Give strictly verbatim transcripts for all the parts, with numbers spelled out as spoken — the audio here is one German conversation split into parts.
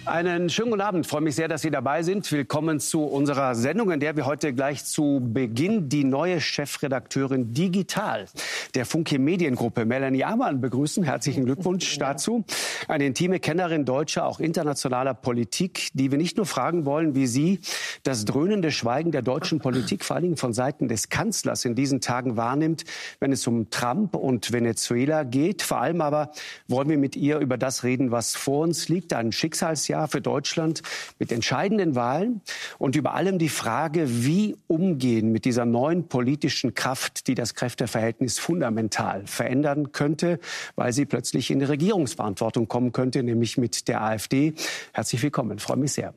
Einen schönen guten Abend. Ich freue mich sehr, dass Sie dabei sind. Willkommen zu unserer Sendung, in der wir heute gleich zu Beginn die neue Chefredakteurin Digital der Funke Mediengruppe, Melanie Amann, begrüßen. Herzlichen Glückwunsch dazu. Eine intime Kennerin deutscher, auch internationaler Politik, die wir nicht nur fragen wollen, wie sie das dröhnende Schweigen der deutschen Politik, vor allen Dingen von Seiten des Kanzlers, in diesen Tagen wahrnimmt, wenn es um Trump und Venezuela geht. Vor allem aber wollen wir mit ihr über das reden, was vor uns liegt, ein Schicksalsjahr für Deutschland mit entscheidenden Wahlen und über allem die Frage, wie umgehen mit dieser neuen politischen Kraft, die das Kräfteverhältnis fundamental verändern könnte, weil sie plötzlich in die Regierungsverantwortung kommen könnte, nämlich mit der AfD. Herzlich willkommen, ich freue mich sehr.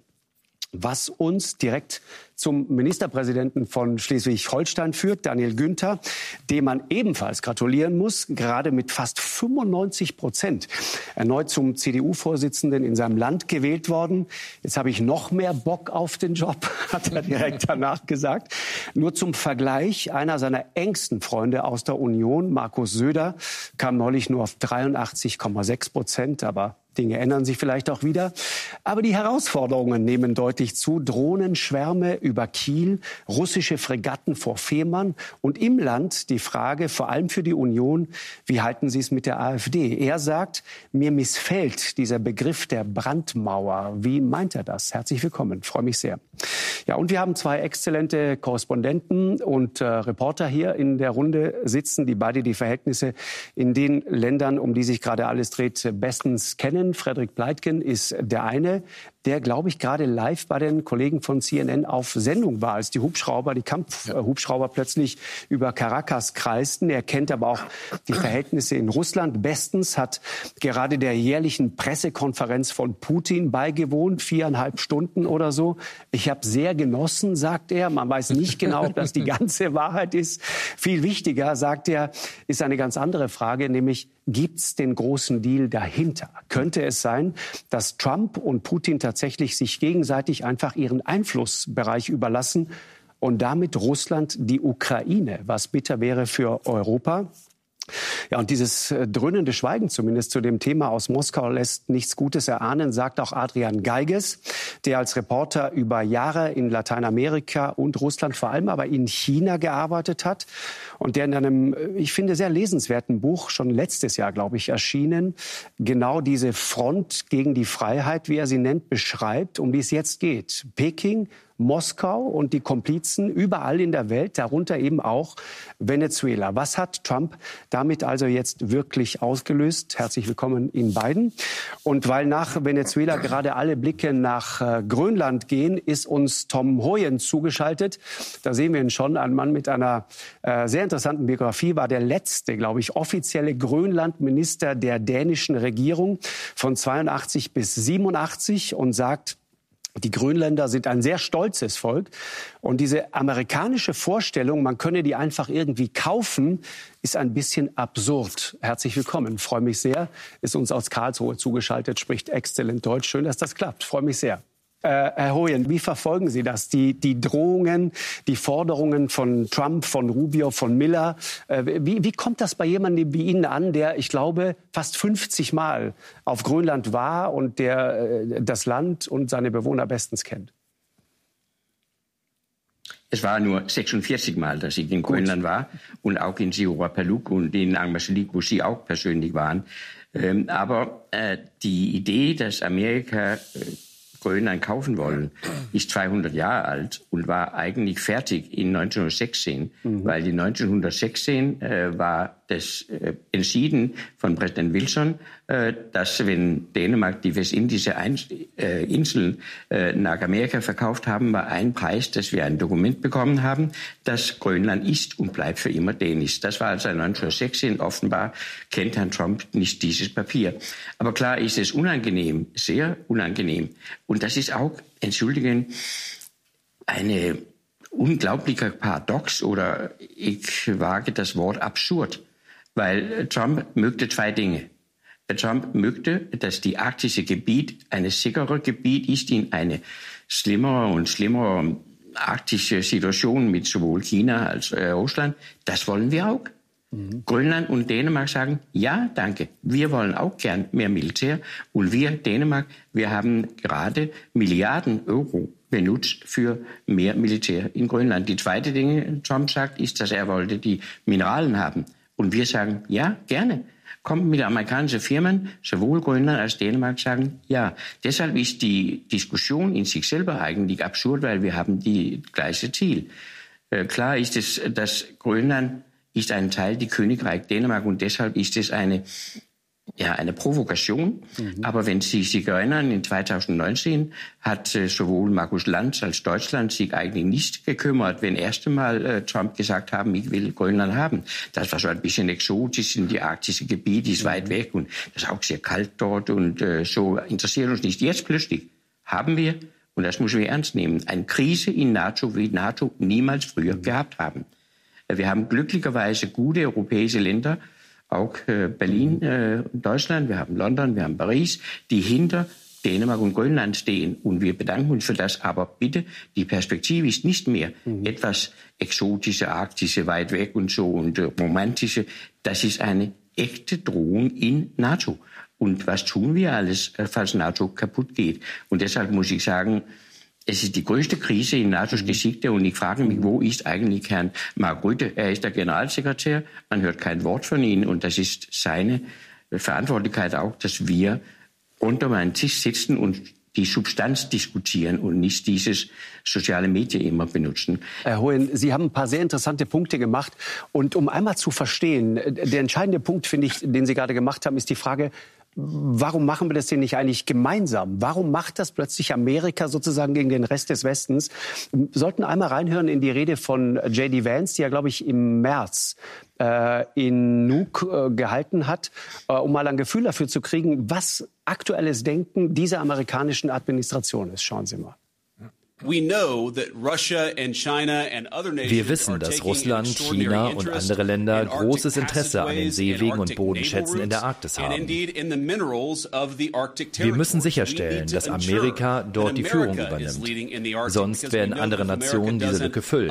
Was uns direkt zum Ministerpräsidenten von Schleswig-Holstein führt, Daniel Günther, dem man ebenfalls gratulieren muss, gerade mit fast fünfundneunzig Prozent erneut zum C D U-Vorsitzenden in seinem Land gewählt worden. Jetzt habe ich noch mehr Bock auf den Job, hat er direkt danach gesagt. Nur zum Vergleich, einer seiner engsten Freunde aus der Union, Markus Söder, kam neulich nur auf dreiundachtzig Komma sechs Prozent, aber Dinge ändern sich vielleicht auch wieder. Aber die Herausforderungen nehmen deutlich zu. Drohnenschwärme über Kiel, russische Fregatten vor Fehmarn und im Land die Frage, vor allem für die Union, wie halten Sie es mit der AfD? Er sagt, mir missfällt dieser Begriff der Brandmauer. Wie meint er das? Herzlich willkommen, freue mich sehr. Ja, und wir haben zwei exzellente Korrespondenten und äh, Reporter hier in der Runde sitzen, die beide die Verhältnisse in den Ländern, um die sich gerade alles dreht, bestens kennen. Frederik Pleitgen ist der eine, der, glaube ich, gerade live bei den Kollegen von C N N auf Sendung war, als die Hubschrauber, die Kampfhubschrauber plötzlich über Caracas kreisten. Er kennt aber auch die Verhältnisse in Russland bestens, hat gerade der jährlichen Pressekonferenz von Putin beigewohnt, viereinhalb Stunden oder so. Ich habe sehr genossen, sagt er. Man weiß nicht genau, ob das die ganze Wahrheit ist. Viel wichtiger, sagt er, ist eine ganz andere Frage, nämlich, gibt's den großen Deal dahinter? Könnte es sein, dass Trump und Putin tatsächlich sich gegenseitig einfach ihren Einflussbereich überlassen und damit Russland die Ukraine, was bitter wäre für Europa? Ja, und dieses dröhnende Schweigen zumindest zu dem Thema aus Moskau lässt nichts Gutes erahnen, sagt auch Adrian Geiges, der als Reporter über Jahre in Lateinamerika und Russland, vor allem aber in China gearbeitet hat und der in einem, ich finde, sehr lesenswerten Buch, schon letztes Jahr, glaube ich, erschienen, genau diese Front gegen die Freiheit, wie er sie nennt, beschreibt, um die es jetzt geht. Peking, Moskau und die Komplizen überall in der Welt, darunter eben auch Venezuela. Was hat Trump damit also jetzt wirklich ausgelöst? Herzlich willkommen Ihnen beiden. Und weil nach Venezuela gerade alle Blicke nach äh, Grönland gehen, ist uns Tom Hoyen zugeschaltet. Da sehen wir ihn schon, ein Mann mit einer äh, sehr interessanten Biografie, war der letzte, glaube ich, offizielle Grönlandminister der dänischen Regierung von zweiundachtzig bis siebenundachtzig und sagt, die Grönländer sind ein sehr stolzes Volk. Und diese amerikanische Vorstellung, man könne die einfach irgendwie kaufen, ist ein bisschen absurd. Herzlich willkommen. Freue mich sehr. Ist uns aus Karlsruhe zugeschaltet, spricht exzellent Deutsch. Schön, dass das klappt. Freue mich sehr. Äh, Herr Hoyen, wie verfolgen Sie das? Die, die Drohungen, die Forderungen von Trump, von Rubio, von Miller. Äh, wie, wie kommt das bei jemandem wie Ihnen an, der, ich glaube, fast fünfzig Mal auf Grönland war und der äh, das Land und seine Bewohner bestens kennt? Es war nur sechsundvierzig Mal, dass ich in Gut. Grönland war und auch in Siorapaluk und in Angmarsalik, wo Sie auch persönlich waren. Ähm, aber äh, die Idee, dass Amerika äh, Grönland kaufen wollen, ist zweihundert Jahre alt und war eigentlich fertig in neunzehnhundertsechzehn, mhm. weil in neunzehnhundertsechzehn äh, war das äh, entschieden von Präsident Wilson, äh, dass wenn Dänemark die westindische Ein äh, Inseln äh, nach Amerika verkauft haben, war ein Preis, dass wir ein Dokument bekommen haben, dass Grönland ist und bleibt für immer dänisch. Das war also neunzehnhundertsechzehn. Offenbar kennt Herrn Trump nicht dieses Papier. Aber klar ist es unangenehm, sehr unangenehm. Und das ist auch, entschuldigen, eine unglaubliche Paradox oder ich wage das Wort absurd, weil Trump möchte zwei Dinge. Trump möchte, dass die arktische Gebiet ein sicherer Gebiet ist in eine schlimmere und schlimmere arktische Situation mit sowohl China als äh, Russland. Das wollen wir auch. Mhm. Grönland und Dänemark sagen, ja, danke, wir wollen auch gern mehr Militär. Und wir, Dänemark, wir haben gerade Milliarden Euro benutzt für mehr Militär in Grönland. Die zweite Dinge, Trump sagt, ist, dass er wollte die Mineralen haben. Und wir sagen, ja, gerne. Kommt mit amerikanischen Firmen, sowohl Grönland als Dänemark, sagen, ja. Deshalb ist die Diskussion in sich selber eigentlich absurd, weil wir haben die gleiche Ziel. Äh, klar ist es, dass Grönland ist ein Teil des Königreichs Dänemark und deshalb ist es eine, ja, eine Provokation. Mhm. Aber wenn Sie sich erinnern, in zweitausendneunzehn hat äh, sowohl Markus Lanz als Deutschland sich eigentlich nicht gekümmert, wenn erst einmal äh, Trump gesagt haben, ich will Grönland haben. Das war so ein bisschen exotisch, in die arktische Gebiete, ist mhm. weit weg und das ist auch sehr kalt dort und äh, so interessiert uns nicht. Jetzt plötzlich haben wir, und das müssen wir ernst nehmen, eine Krise in NATO, wie NATO niemals früher mhm. gehabt haben. Wir haben glücklicherweise gute europäische Länder, auch äh, Berlin, äh, Deutschland, wir haben London, wir haben Paris, die hinter Dänemark und Grönland stehen. Und wir bedanken uns für das. Aber bitte, die Perspektive ist nicht mehr mhm. etwas exotische, arktische, weit weg und so und äh, romantische. Das ist eine echte Drohung in NATO. Und was tun wir alles, äh, falls NATO kaputt geht? Und deshalb muss ich sagen, es ist die größte Krise in NATOs mhm. Geschichte und ich frage mich, wo ist eigentlich Herrn Mark Rutte? Er ist der Generalsekretär, man hört kein Wort von ihm und das ist seine Verantwortlichkeit auch, dass wir unter einem Tisch sitzen und die Substanz diskutieren und nicht dieses soziale Medien immer benutzen. Herr Hohen, Sie haben ein paar sehr interessante Punkte gemacht. Und um einmal zu verstehen, der entscheidende Punkt, finde ich, den Sie gerade gemacht haben, ist die Frage, warum machen wir das denn nicht eigentlich gemeinsam? Warum macht das plötzlich Amerika sozusagen gegen den Rest des Westens? Wir sollten einmal reinhören in die Rede von J D Vance, die ja, glaube ich, im März äh, in Nuuk äh, gehalten hat, äh, um mal ein Gefühl dafür zu kriegen, was aktuelles Denken dieser amerikanischen Administration ist. Schauen Sie mal. Wir wissen, dass Russland, China und andere Länder großes Interesse an den Seewegen und Bodenschätzen in der Arktis haben. Wir müssen sicherstellen, dass Amerika dort die Führung übernimmt. Sonst werden andere Nationen diese Lücke füllen.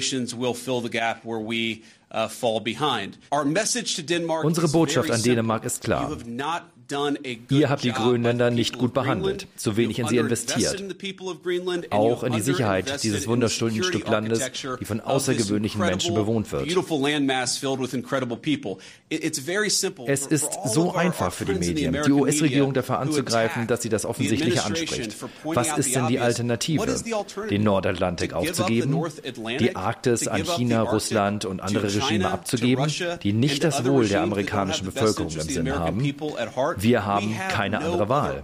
Unsere Botschaft an Dänemark ist klar. Ihr habt die Grönländer nicht gut behandelt, zu wenig in sie investiert. Auch in die Sicherheit dieses wunderschönen Stück Landes, die von außergewöhnlichen Menschen bewohnt wird. Es ist so einfach für die Medien, die U S-Regierung dafür anzugreifen, dass sie das Offensichtliche anspricht. Was ist denn die Alternative? Den Nordatlantik aufzugeben? Die Arktis an China, Russland und andere Regime abzugeben, die nicht das Wohl der amerikanischen Bevölkerung im Sinn haben? Wir haben keine andere Wahl.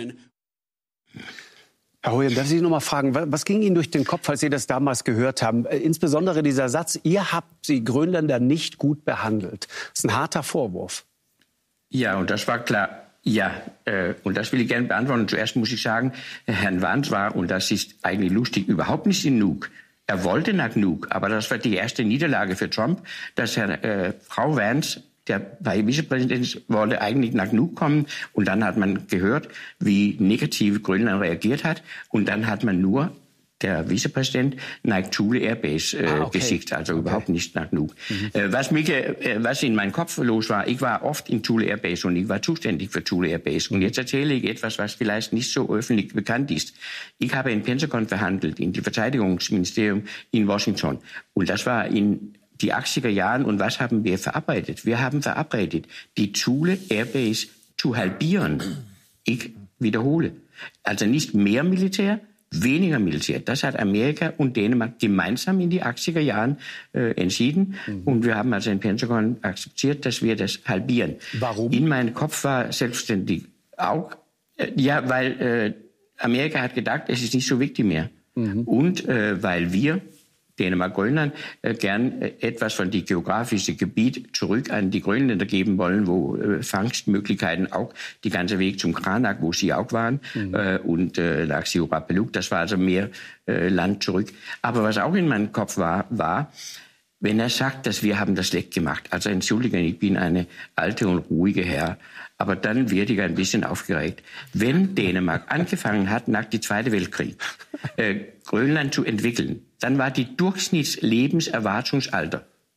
Herr Hoyen, darf ich Sie noch mal fragen, was ging Ihnen durch den Kopf, als Sie das damals gehört haben? Insbesondere dieser Satz, ihr habt die Grönländer nicht gut behandelt. Das ist ein harter Vorwurf. Ja, und das war klar. Ja, äh, und das will ich gerne beantworten. Zuerst muss ich sagen, Herrn Vance war, und das ist eigentlich lustig, überhaupt nicht in Nuuk. Er wollte nach Nuuk, aber das war die erste Niederlage für Trump, dass Herr, äh, Frau Vance, der Vizepräsident, wollte eigentlich nach Nuuk kommen und dann hat man gehört, wie negativ Grönland reagiert hat und dann hat man nur der Vizepräsident nach Thule Air Base äh, ah, okay. geschickt, also okay. überhaupt nicht nach Nuuk. Mhm. Äh, was, mich, äh, was in meinem Kopf los war, ich war oft in Thule Air Base und ich war zuständig für Thule Air Base. Und jetzt erzähle ich etwas, was vielleicht nicht so öffentlich bekannt ist. Ich habe in Pentagon verhandelt, in dem Verteidigungsministerium in Washington. Und das war in die achtziger Jahren. Und was haben wir verabredet? Wir haben verabredet, die Thule Air Base zu halbieren. Ich wiederhole. Also nicht mehr Militär, weniger Militär. Das hat Amerika und Dänemark gemeinsam in die achtziger Jahren äh, entschieden. Mhm. Und wir haben also in Pentagon akzeptiert, dass wir das halbieren. Warum? In meinem Kopf war selbstständig auch, äh, ja, weil äh, Amerika hat gedacht, es ist nicht so wichtig mehr. Mhm. Und äh, weil wir Dänemark, Grönland, äh, gern äh, etwas von dem geografischen Gebiet zurück an die Grönländer geben wollen, wo äh, Fangstmöglichkeiten auch die ganze Weg zum Kranak, wo sie auch waren, mhm. äh, und äh, nach Siurapaluk, das war also mehr äh, Land zurück. Aber was auch in meinem Kopf war, war, wenn er sagt, dass wir haben das Leck gemacht. Also entschuldigen, ich bin eine alte und ruhige Herr, aber dann werde ich ein bisschen aufgeregt. Wenn Dänemark angefangen hat, nach dem Zweiten Weltkrieg äh, Grönland zu entwickeln, dann war die Durchschnittslebenserwartungsalter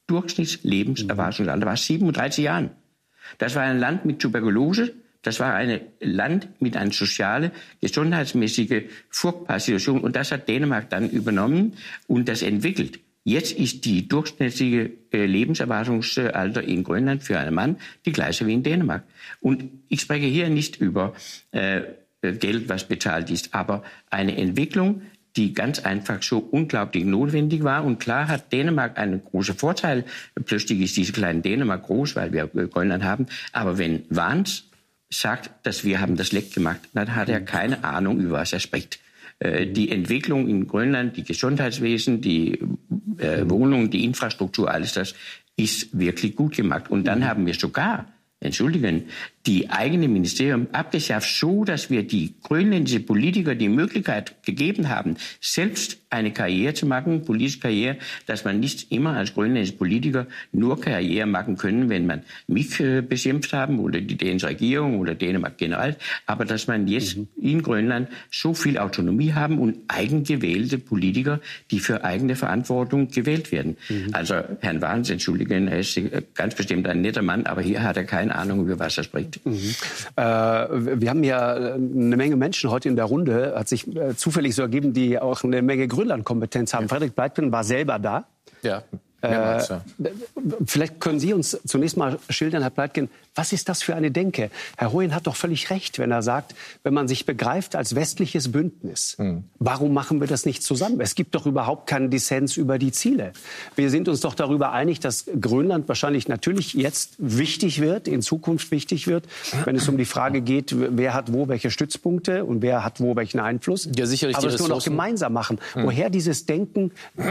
Durchschnittslebenserwartungsalter war siebenunddreißig Jahren. Das war ein Land mit Tuberkulose. Das war ein Land mit einer sozialen, gesundheitsmäßigen, furchtbaren Situation. Und das hat Dänemark dann übernommen und das entwickelt. Jetzt ist die durchschnittliche Lebenserwartungsalter in Grönland für einen Mann die gleiche wie in Dänemark. Und ich spreche hier nicht über äh, Geld, was bezahlt ist, aber eine Entwicklung, die ganz einfach so unglaublich notwendig war. Und klar hat Dänemark einen großen Vorteil. Plötzlich ist diese kleine Dänemark groß, weil wir Grönland haben. Aber wenn Vance sagt, dass wir haben das Leck gemacht, dann hat er keine Ahnung, über was er spricht. Äh, die Entwicklung in Grönland, die Gesundheitswesen, die äh, Wohnungen, die Infrastruktur, alles das ist wirklich gut gemacht. Und dann haben wir sogar, entschuldigen, die eigene Ministerium abgeschafft, so dass wir die grönländischen Politiker die Möglichkeit gegeben haben, selbst eine Karriere zu machen, politische Karriere, dass man nicht immer als grönländischer Politiker nur Karriere machen können, wenn man mich äh, beschimpft haben oder die dänische Regierung oder Dänemark generell, aber dass man jetzt mhm. in Grönland so viel Autonomie haben und eigengewählte Politiker, die für eigene Verantwortung gewählt werden. Mhm. Also Herrn Vance, entschuldigen, er ist ganz bestimmt ein netter Mann, aber hier hat er keine Ahnung, über was er spricht. Mhm. Äh, wir haben ja eine Menge Menschen heute in der Runde, hat sich äh, zufällig so ergeben, die auch eine Menge Grönland-Kompetenz haben. Ja. Frederik Pleitgen war selber da. Ja. Äh, ja. Vielleicht können Sie uns zunächst mal schildern, Herr Pleitgen, was ist das für eine Denke? Herr Hoyen hat doch völlig recht, wenn er sagt, wenn man sich begreift als westliches Bündnis, mhm. warum machen wir das nicht zusammen? Es gibt doch überhaupt keinen Dissens über die Ziele. Wir sind uns doch darüber einig, dass Grönland wahrscheinlich natürlich jetzt wichtig wird, in Zukunft wichtig wird, wenn es um die Frage geht, wer hat wo welche Stützpunkte und wer hat wo welchen Einfluss. Ja, sicherlich. Aber es nur noch gemeinsam machen. Mhm. Woher dieses Denken,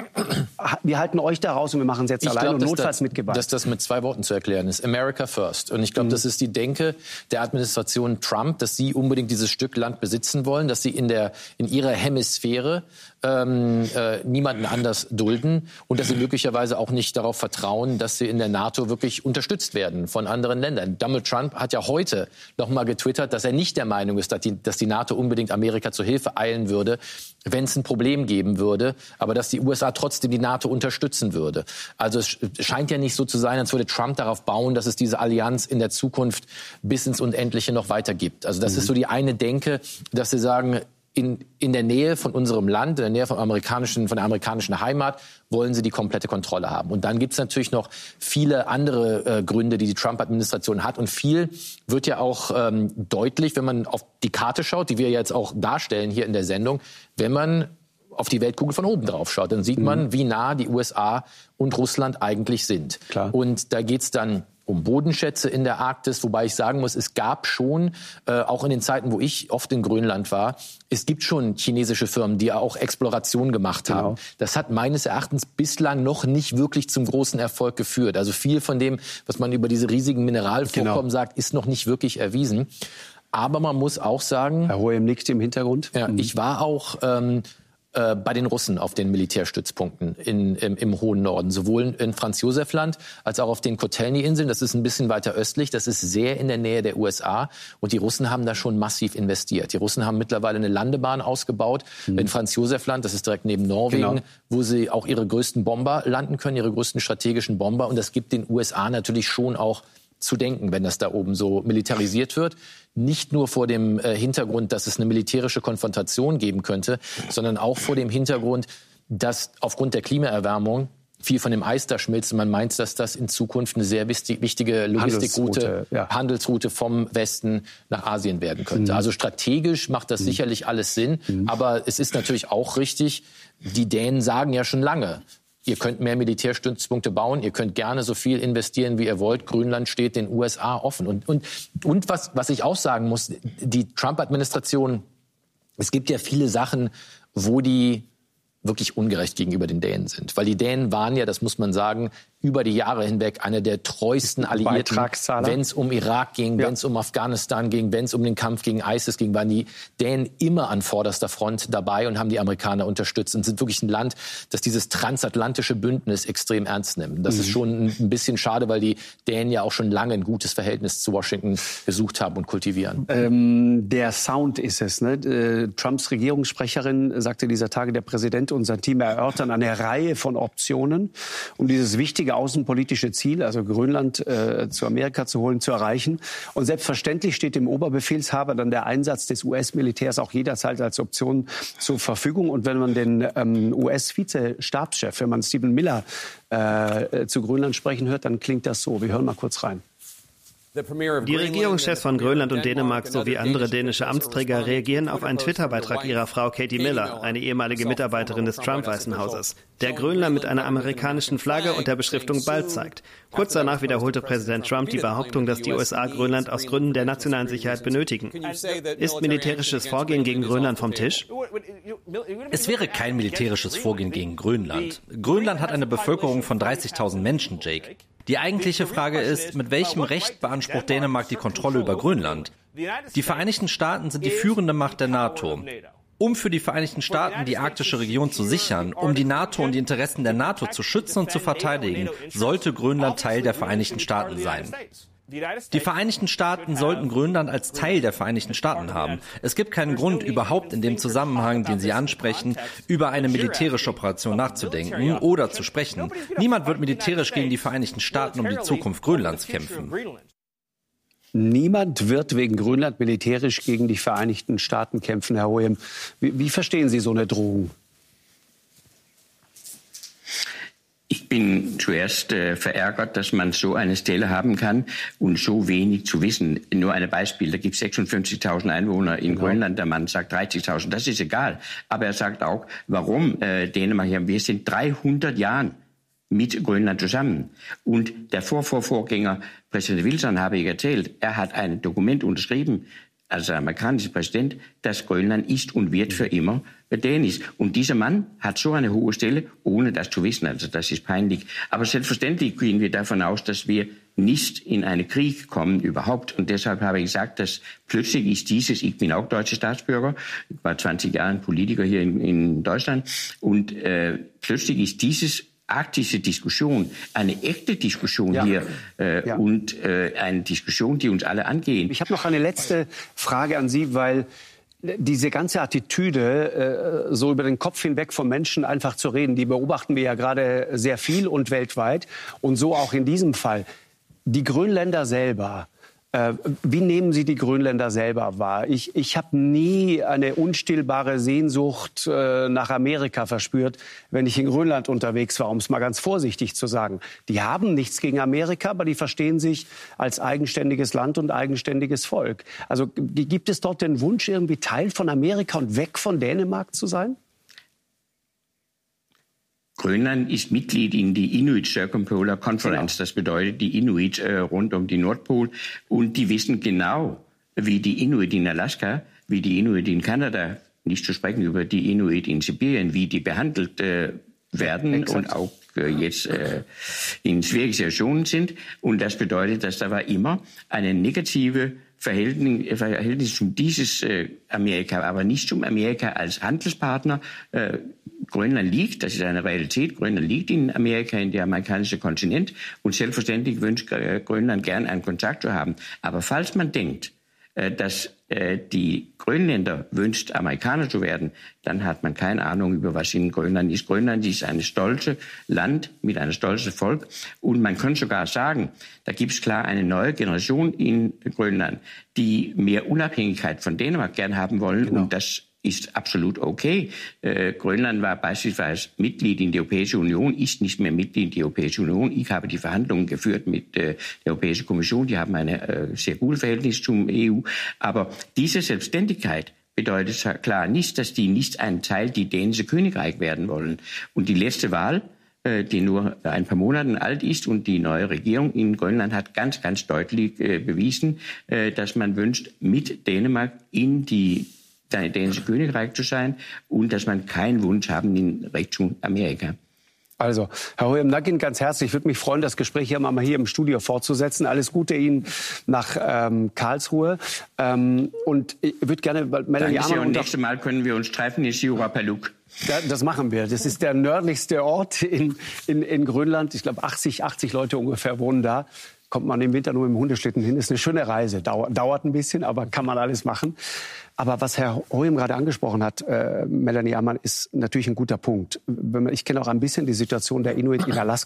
wir halten euch da raus und wir machen es jetzt ich allein glaub, und notfalls das, mitgebracht. Dass das mit zwei Worten zu erklären ist. America first. Und ich Ich glaube, das ist die Denke der Administration Trump, dass sie unbedingt dieses Stück Land besitzen wollen, dass sie in der in ihrer Hemisphäre ähm, äh, niemanden anders dulden und dass sie möglicherweise auch nicht darauf vertrauen, dass sie in der NATO wirklich unterstützt werden von anderen Ländern. Donald Trump hat ja heute noch mal getwittert, dass er nicht der Meinung ist, dass die, dass die NATO unbedingt Amerika zur Hilfe eilen würde, wenn es ein Problem geben würde, aber dass die U S A trotzdem die NATO unterstützen würde. Also es scheint ja nicht so zu sein, als würde Trump darauf bauen, dass es diese Allianz in der Zukunft bis ins Unendliche noch weiter gibt. Also das mhm. ist so die eine Denke, dass sie sagen, in, in der Nähe von unserem Land, in der Nähe vom amerikanischen, von der amerikanischen Heimat, wollen sie die komplette Kontrolle haben. Und dann gibt es natürlich noch viele andere äh, Gründe, die die Trump-Administration hat. Und viel wird ja auch ähm, deutlich, wenn man auf die Karte schaut, die wir jetzt auch darstellen hier in der Sendung, wenn man auf die Weltkugel von oben drauf schaut, dann sieht man, mhm. wie nah die U S A und Russland eigentlich sind. Klar. Und da geht's dann um Bodenschätze in der Arktis, wobei ich sagen muss, es gab schon, äh, auch in den Zeiten, wo ich oft in Grönland war, es gibt schon chinesische Firmen, die auch Exploration gemacht haben. Genau. Das hat meines Erachtens bislang noch nicht wirklich zum großen Erfolg geführt. Also viel von dem, was man über diese riesigen Mineralvorkommen genau. sagt, ist noch nicht wirklich erwiesen. Aber man muss auch sagen... Herr Hohem nickt im Hintergrund. Ja, mhm. Ich war auch... Ähm, bei den Russen auf den Militärstützpunkten in, im, im hohen Norden, sowohl in Franz-Josef-Land als auch auf den Kotelny-Inseln. Das ist ein bisschen weiter östlich, das ist sehr in der Nähe der U S A und die Russen haben da schon massiv investiert. Die Russen haben mittlerweile eine Landebahn ausgebaut mhm. in Franz-Josef-Land, das ist direkt neben Norwegen, genau. wo sie auch ihre größten Bomber landen können, ihre größten strategischen Bomber und das gibt den U S A natürlich schon auch zu denken, wenn das da oben so militarisiert wird. Nicht nur vor dem äh, Hintergrund, dass es eine militärische Konfrontation geben könnte, sondern auch vor dem Hintergrund, dass aufgrund der Klimaerwärmung viel von dem Eis da schmilzt. Und man meint, dass das in Zukunft eine sehr wichtige Logistikroute, Handelsroute, ja. Handelsroute vom Westen nach Asien werden könnte. Mhm. Also strategisch macht das mhm. sicherlich alles Sinn. Mhm. Aber es ist natürlich auch richtig, die Dänen sagen ja schon lange, ihr könnt mehr Militärstützpunkte bauen, ihr könnt gerne so viel investieren, wie ihr wollt. Grönland steht den U S A offen. Und, und, und was, was ich auch sagen muss, die Trump-Administration, es gibt ja viele Sachen, wo die wirklich ungerecht gegenüber den Dänen sind. Weil die Dänen waren ja, das muss man sagen, über die Jahre hinweg einer der treuesten Alliierten, wenn es um Irak ging, ja. wenn es um Afghanistan ging, wenn es um den Kampf gegen ISIS ging, waren die Dänen immer an vorderster Front dabei und haben die Amerikaner unterstützt und sind wirklich ein Land, das dieses transatlantische Bündnis extrem ernst nimmt. Das mhm. ist schon ein bisschen schade, weil die Dänen ja auch schon lange ein gutes Verhältnis zu Washington gesucht haben und kultivieren. Ähm, der Sound ist es. Ne? Äh, Trumps Regierungssprecherin sagte dieser Tage, der Präsident und sein Team erörtern eine Reihe von Optionen, um dieses wichtige wichtige außenpolitische Ziel, also Grönland äh, zu Amerika zu holen, zu erreichen. Und selbstverständlich steht dem Oberbefehlshaber dann der Einsatz des U S-Militärs auch jederzeit als Option zur Verfügung. Und wenn man den ähm, U S-Vize-Stabschef, wenn man Stephen Miller äh, zu Grönland sprechen hört, dann klingt das so. Wir hören mal kurz rein. Die Regierungschefs von Grönland und Dänemark sowie andere dänische Amtsträger reagieren auf einen Twitter-Beitrag ihrer Frau Katie Miller, eine ehemalige Mitarbeiterin des Trump-Weißen Hauses, der Grönland mit einer amerikanischen Flagge und der Beschriftung Bald zeigt. Kurz danach wiederholte Präsident Trump die Behauptung, dass die U S A Grönland aus Gründen der nationalen Sicherheit benötigen. Ist militärisches Vorgehen gegen Grönland vom Tisch? Es wäre kein militärisches Vorgehen gegen Grönland. Grönland hat eine Bevölkerung von dreißigtausend Menschen, Jake. Die eigentliche Frage ist, mit welchem Recht beansprucht Dänemark die Kontrolle über Grönland? Die Vereinigten Staaten sind die führende Macht der NATO. Um für die Vereinigten Staaten die arktische Region zu sichern, um die NATO und die Interessen der NATO zu schützen und zu verteidigen, sollte Grönland Teil der Vereinigten Staaten sein. Die Vereinigten Staaten sollten Grönland als Teil der Vereinigten Staaten haben. Es gibt keinen Grund, überhaupt in dem Zusammenhang, den Sie ansprechen, über eine militärische Operation nachzudenken oder zu sprechen. Niemand wird militärisch gegen die Vereinigten Staaten um die Zukunft Grönlands kämpfen. Niemand wird wegen Grönland militärisch gegen die Vereinigten Staaten kämpfen, Herr Hojem. Wie, wie verstehen Sie so eine Drohung? Ich bin zuerst äh, verärgert, dass man so eine Stelle haben kann und so wenig zu wissen. Nur ein Beispiel, da gibt es sechsundfünfzigtausend Einwohner in genau. Grönland, der Mann sagt dreißigtausend, das ist egal. Aber er sagt auch, warum äh, Dänemark, ja, wir sind dreihundert Jahre mit Grönland zusammen. Und der Vorvorvorgänger, Präsident Wilson, habe ich erzählt, er hat ein Dokument unterschrieben, als der amerikanische Präsident, dass Grönland ist und wird für immer dänisch. Und dieser Mann hat so eine hohe Stelle, ohne das zu wissen. Also das ist peinlich. Aber selbstverständlich gehen wir davon aus, dass wir nicht in einen Krieg kommen überhaupt. Und deshalb habe ich gesagt, dass plötzlich ist dieses, ich bin auch deutscher Staatsbürger, ich war zwanzig Jahre Politiker hier in, in Deutschland, und äh, plötzlich ist dieses arktische Diskussion, eine echte Diskussion ja. hier äh, ja. und äh, eine Diskussion, die uns alle angehen. Ich habe noch eine letzte Frage an Sie, weil diese ganze Attitüde, äh, so über den Kopf hinweg von Menschen einfach zu reden, die beobachten wir ja gerade sehr viel und weltweit. Und so auch in diesem Fall. Die Grönländer selber, äh, wie nehmen Sie die Grönländer selber wahr? Ich, ich habe nie eine unstillbare Sehnsucht äh, nach Amerika verspürt, wenn ich in Grönland unterwegs war, um es mal ganz vorsichtig zu sagen. Die haben nichts gegen Amerika, aber die verstehen sich als eigenständiges Land und eigenständiges Volk. Also gibt es dort den Wunsch, irgendwie Teil von Amerika und weg von Dänemark zu sein? Grönland ist Mitglied in die Inuit Circumpolar Conference. Genau. Das bedeutet die Inuit äh, rund um die Nordpol. Und die wissen genau, wie die Inuit in Alaska, wie die Inuit in Kanada, nicht zu sprechen über die Inuit in Sibirien, wie die behandelt äh, werden Exakt. und auch äh, jetzt äh, in schwierigen Situationen sind. Und das bedeutet, dass da war immer eine negative Verhältnis, Verhältnis zum dieses äh, Amerika, aber nicht zum Amerika als Handelspartner. Äh, Grönland liegt, das ist eine Realität, Grönland liegt in Amerika, in der amerikanische Kontinent, und selbstverständlich wünscht äh, Grönland gern einen Kontakt zu haben. Aber falls man denkt, äh, dass äh, die Grönländer wünscht, Amerikaner zu werden, dann hat man keine Ahnung, über was in Grönland ist. Grönland ist ein stolzes Land mit einem stolzen Volk, und man könnte sogar sagen, da gibt es klar eine neue Generation in Grönland, die mehr Unabhängigkeit von Dänemark gern haben wollen, genau. und das ist absolut okay. Äh, Grönland war beispielsweise Mitglied in der Europäischen Union, ist nicht mehr Mitglied in der Europäischen Union. Ich habe die Verhandlungen geführt mit äh, der Europäischen Kommission. Die haben ein äh, sehr gutes Verhältnis zum E U. Aber diese Selbstständigkeit bedeutet klar nicht, dass die nicht ein Teil des dänischen Königreichs werden wollen. Und die letzte Wahl, äh, die nur ein paar Monate alt ist, und die neue Regierung in Grönland hat ganz, ganz deutlich äh, bewiesen, äh, dass man wünscht, mit Dänemark in die dänische Königreich zu sein, und dass man keinen Wunsch haben in Richtung Amerika. Also, Herr Hojem, danke Ihnen ganz herzlich. Ich würde mich freuen, das Gespräch hier mal hier im Studio fortzusetzen. Alles Gute Ihnen nach ähm, Karlsruhe. Ähm, und ich würde gerne... Melanie Danke, und nächstes Mal können wir uns treffen in Siurapaluk. Ja, das machen wir. Das ist der nördlichste Ort in, in, in Grönland. Ich glaube, achtzig, achtzig Leute ungefähr wohnen da. Kommt man im Winter nur mit dem Hundeschlitten hin. Ist eine schöne Reise. Dauert, dauert ein bisschen, aber kann man alles machen. Aber was Herr Hojem gerade angesprochen hat, äh, Melanie Ammann, ist natürlich ein guter Punkt. Ich kenne auch ein bisschen die Situation der Inuit in Alaska.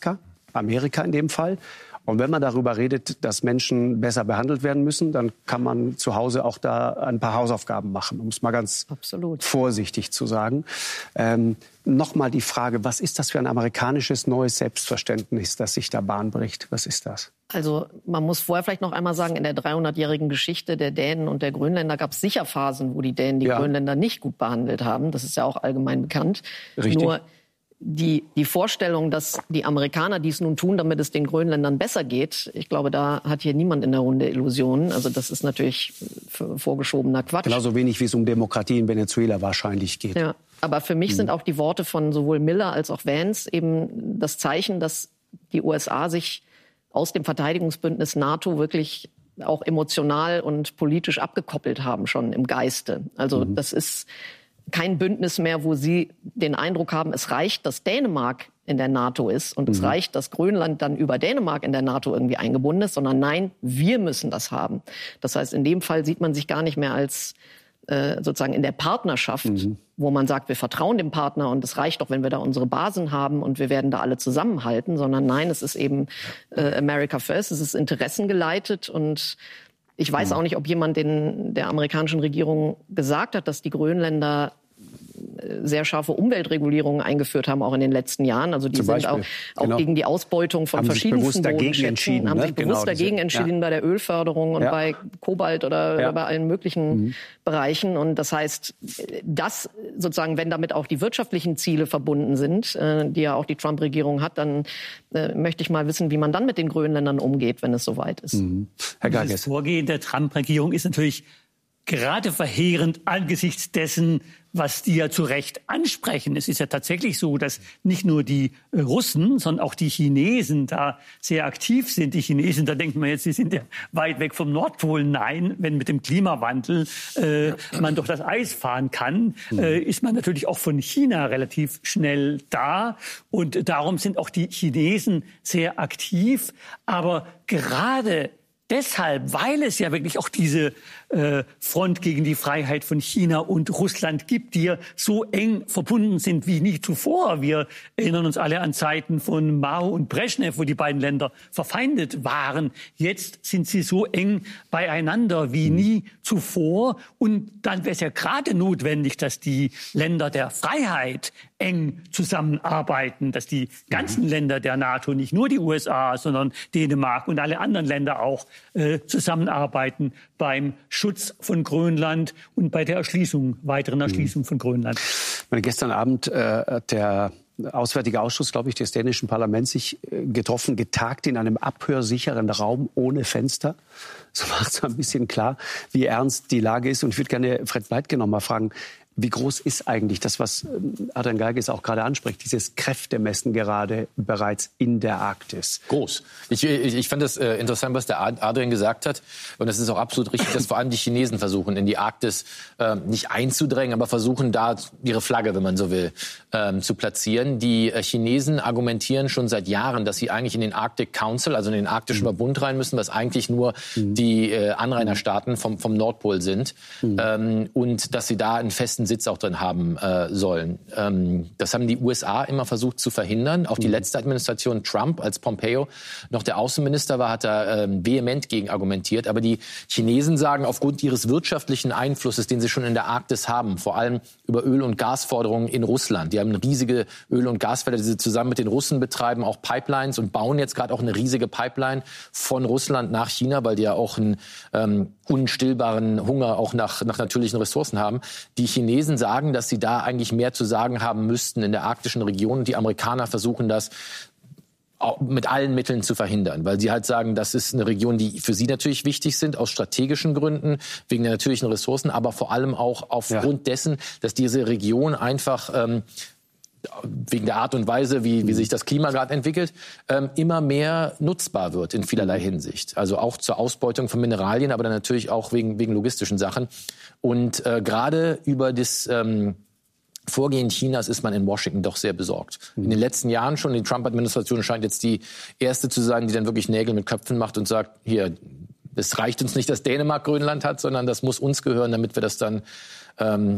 Amerika in dem Fall. Und wenn man darüber redet, dass Menschen besser behandelt werden müssen, dann kann man zu Hause auch da ein paar Hausaufgaben machen, um es mal ganz Absolut. vorsichtig zu sagen. Ähm, Nochmal die Frage, was ist das für ein amerikanisches neues Selbstverständnis, das sich da Bahn bricht? Was ist das? Also man muss vorher vielleicht noch einmal sagen, in der dreihundertjährigen Geschichte der Dänen und der Grönländer gab es sicher Phasen, wo die Dänen die ja. Grönländer nicht gut behandelt haben. Das ist ja auch allgemein bekannt. Richtig. Nur Die, die Vorstellung, dass die Amerikaner dies nun tun, damit es den Grönländern besser geht, ich glaube, da hat hier niemand in der Runde Illusionen. Also das ist natürlich vorgeschobener Quatsch. Genauso wenig, wie es um Demokratie in Venezuela wahrscheinlich geht. Ja, aber für mich mhm. sind auch die Worte von sowohl Miller als auch Vance eben das Zeichen, dass die U S A sich aus dem Verteidigungsbündnis NATO wirklich auch emotional und politisch abgekoppelt haben, schon im Geiste. Also mhm. das ist kein Bündnis mehr, wo sie den Eindruck haben, es reicht, dass Dänemark in der NATO ist und mhm. es reicht, dass Grönland dann über Dänemark in der NATO irgendwie eingebunden ist, sondern nein, wir müssen das haben. Das heißt, in dem Fall sieht man sich gar nicht mehr als äh, sozusagen in der Partnerschaft, mhm. wo man sagt, wir vertrauen dem Partner und es reicht doch, wenn wir da unsere Basen haben und wir werden da alle zusammenhalten, sondern nein, es ist eben äh, America First, es ist interessengeleitet und ich weiß auch nicht, ob jemand den, der amerikanischen Regierung gesagt hat, dass die Grönländer sehr scharfe Umweltregulierungen eingeführt haben, auch in den letzten Jahren. Also die Zum sind Beispiel. auch, auch genau. gegen die Ausbeutung von haben verschiedensten sich bewusst dagegen entschieden, haben ne? sich bewusst genau, dagegen diese, entschieden ja. bei der Ölförderung und ja. bei Kobalt oder ja. bei allen möglichen mhm. Bereichen. Und das heißt, dass sozusagen, wenn damit auch die wirtschaftlichen Ziele verbunden sind, äh, die ja auch die Trump-Regierung hat, dann äh, möchte ich mal wissen, wie man dann mit den Grönländern umgeht, wenn es soweit ist. Mhm. Herr Gages. Das Vorgehen der Trump-Regierung ist natürlich gerade verheerend angesichts dessen, was die ja zu Recht ansprechen. Es ist ja tatsächlich so, dass nicht nur die Russen, sondern auch die Chinesen da sehr aktiv sind. Die Chinesen, da denkt man jetzt, sie sind ja weit weg vom Nordpol. Nein, wenn mit dem Klimawandel äh, man durch das Eis fahren kann, äh, ist man natürlich auch von China relativ schnell da. Und darum sind auch die Chinesen sehr aktiv. Aber gerade deshalb, weil es ja wirklich auch diese äh, Front gegen die Freiheit von China und Russland gibt, die ja so eng verbunden sind wie nie zuvor. Wir erinnern uns alle an Zeiten von Mao und Brezhnev, wo die beiden Länder verfeindet waren. Jetzt sind sie so eng beieinander wie nie zuvor. Und dann wäre es ja gerade notwendig, dass die Länder der Freiheit eng zusammenarbeiten, dass die ganzen mhm. Länder der NATO, nicht nur die U S A, sondern Dänemark und alle anderen Länder auch äh, zusammenarbeiten beim Schutz von Grönland und bei der Erschließung, weiteren Erschließung mhm. von Grönland. Meine, gestern Abend äh, hat der Auswärtige Ausschuss, glaube ich, des dänischen Parlaments sich äh, getroffen, getagt in einem abhörsicheren Raum ohne Fenster. So macht es ein bisschen klar, wie ernst die Lage ist. Und ich würde gerne Fred Bleitgeb noch mal fragen, wie groß ist eigentlich das, was Adrian Gages auch gerade anspricht, dieses Kräftemessen gerade bereits in der Arktis? Groß. Ich, ich, ich fand das äh, interessant, was der Adrian gesagt hat. Und es ist auch absolut richtig, dass vor allem die Chinesen versuchen, in die Arktis äh, nicht einzudrängen, aber versuchen, da ihre Flagge, wenn man so will, ähm, zu platzieren. Die äh, Chinesen argumentieren schon seit Jahren, dass sie eigentlich in den Arctic Council, also in den arktischen mhm. Verbund rein müssen, was eigentlich nur mhm. die äh, Anrainerstaaten vom, vom Nordpol sind. Mhm. Ähm, und dass sie da einen festen Sitz auch drin haben äh, sollen. Ähm, das haben die U S A immer versucht zu verhindern. Auch die letzte Administration Trump, als Pompeo noch der Außenminister war, hat da ähm, vehement gegen argumentiert. Aber die Chinesen sagen, aufgrund ihres wirtschaftlichen Einflusses, den sie schon in der Arktis haben, vor allem über Öl- und Gasforderungen in Russland. Die haben riesige Öl- und Gasfelder, die sie zusammen mit den Russen betreiben, auch Pipelines und bauen jetzt gerade auch eine riesige Pipeline von Russland nach China, weil die ja auch einen ähm, unstillbaren Hunger auch nach, nach natürlichen Ressourcen haben. Die Chinesen sagen, dass sie da eigentlich mehr zu sagen haben müssten in der arktischen Region. Und die Amerikaner versuchen das mit allen Mitteln zu verhindern, weil sie halt sagen, das ist eine Region, die für sie natürlich wichtig sind, aus strategischen Gründen, wegen der natürlichen Ressourcen, aber vor allem auch aufgrund ja. dessen, dass diese Region einfach ähm, wegen der Art und Weise, wie, wie sich das Klima gerade entwickelt, ähm, immer mehr nutzbar wird in vielerlei Hinsicht. Also auch zur Ausbeutung von Mineralien, aber dann natürlich auch wegen, wegen logistischen Sachen. Und äh, gerade über das ähm, Vorgehen Chinas ist man in Washington doch sehr besorgt. Mhm. In den letzten Jahren schon, die Trump-Administration scheint jetzt die erste zu sein, die dann wirklich Nägel mit Köpfen macht und sagt, hier, es reicht uns nicht, dass Dänemark Grönland hat, sondern das muss uns gehören, damit wir das dann ähm,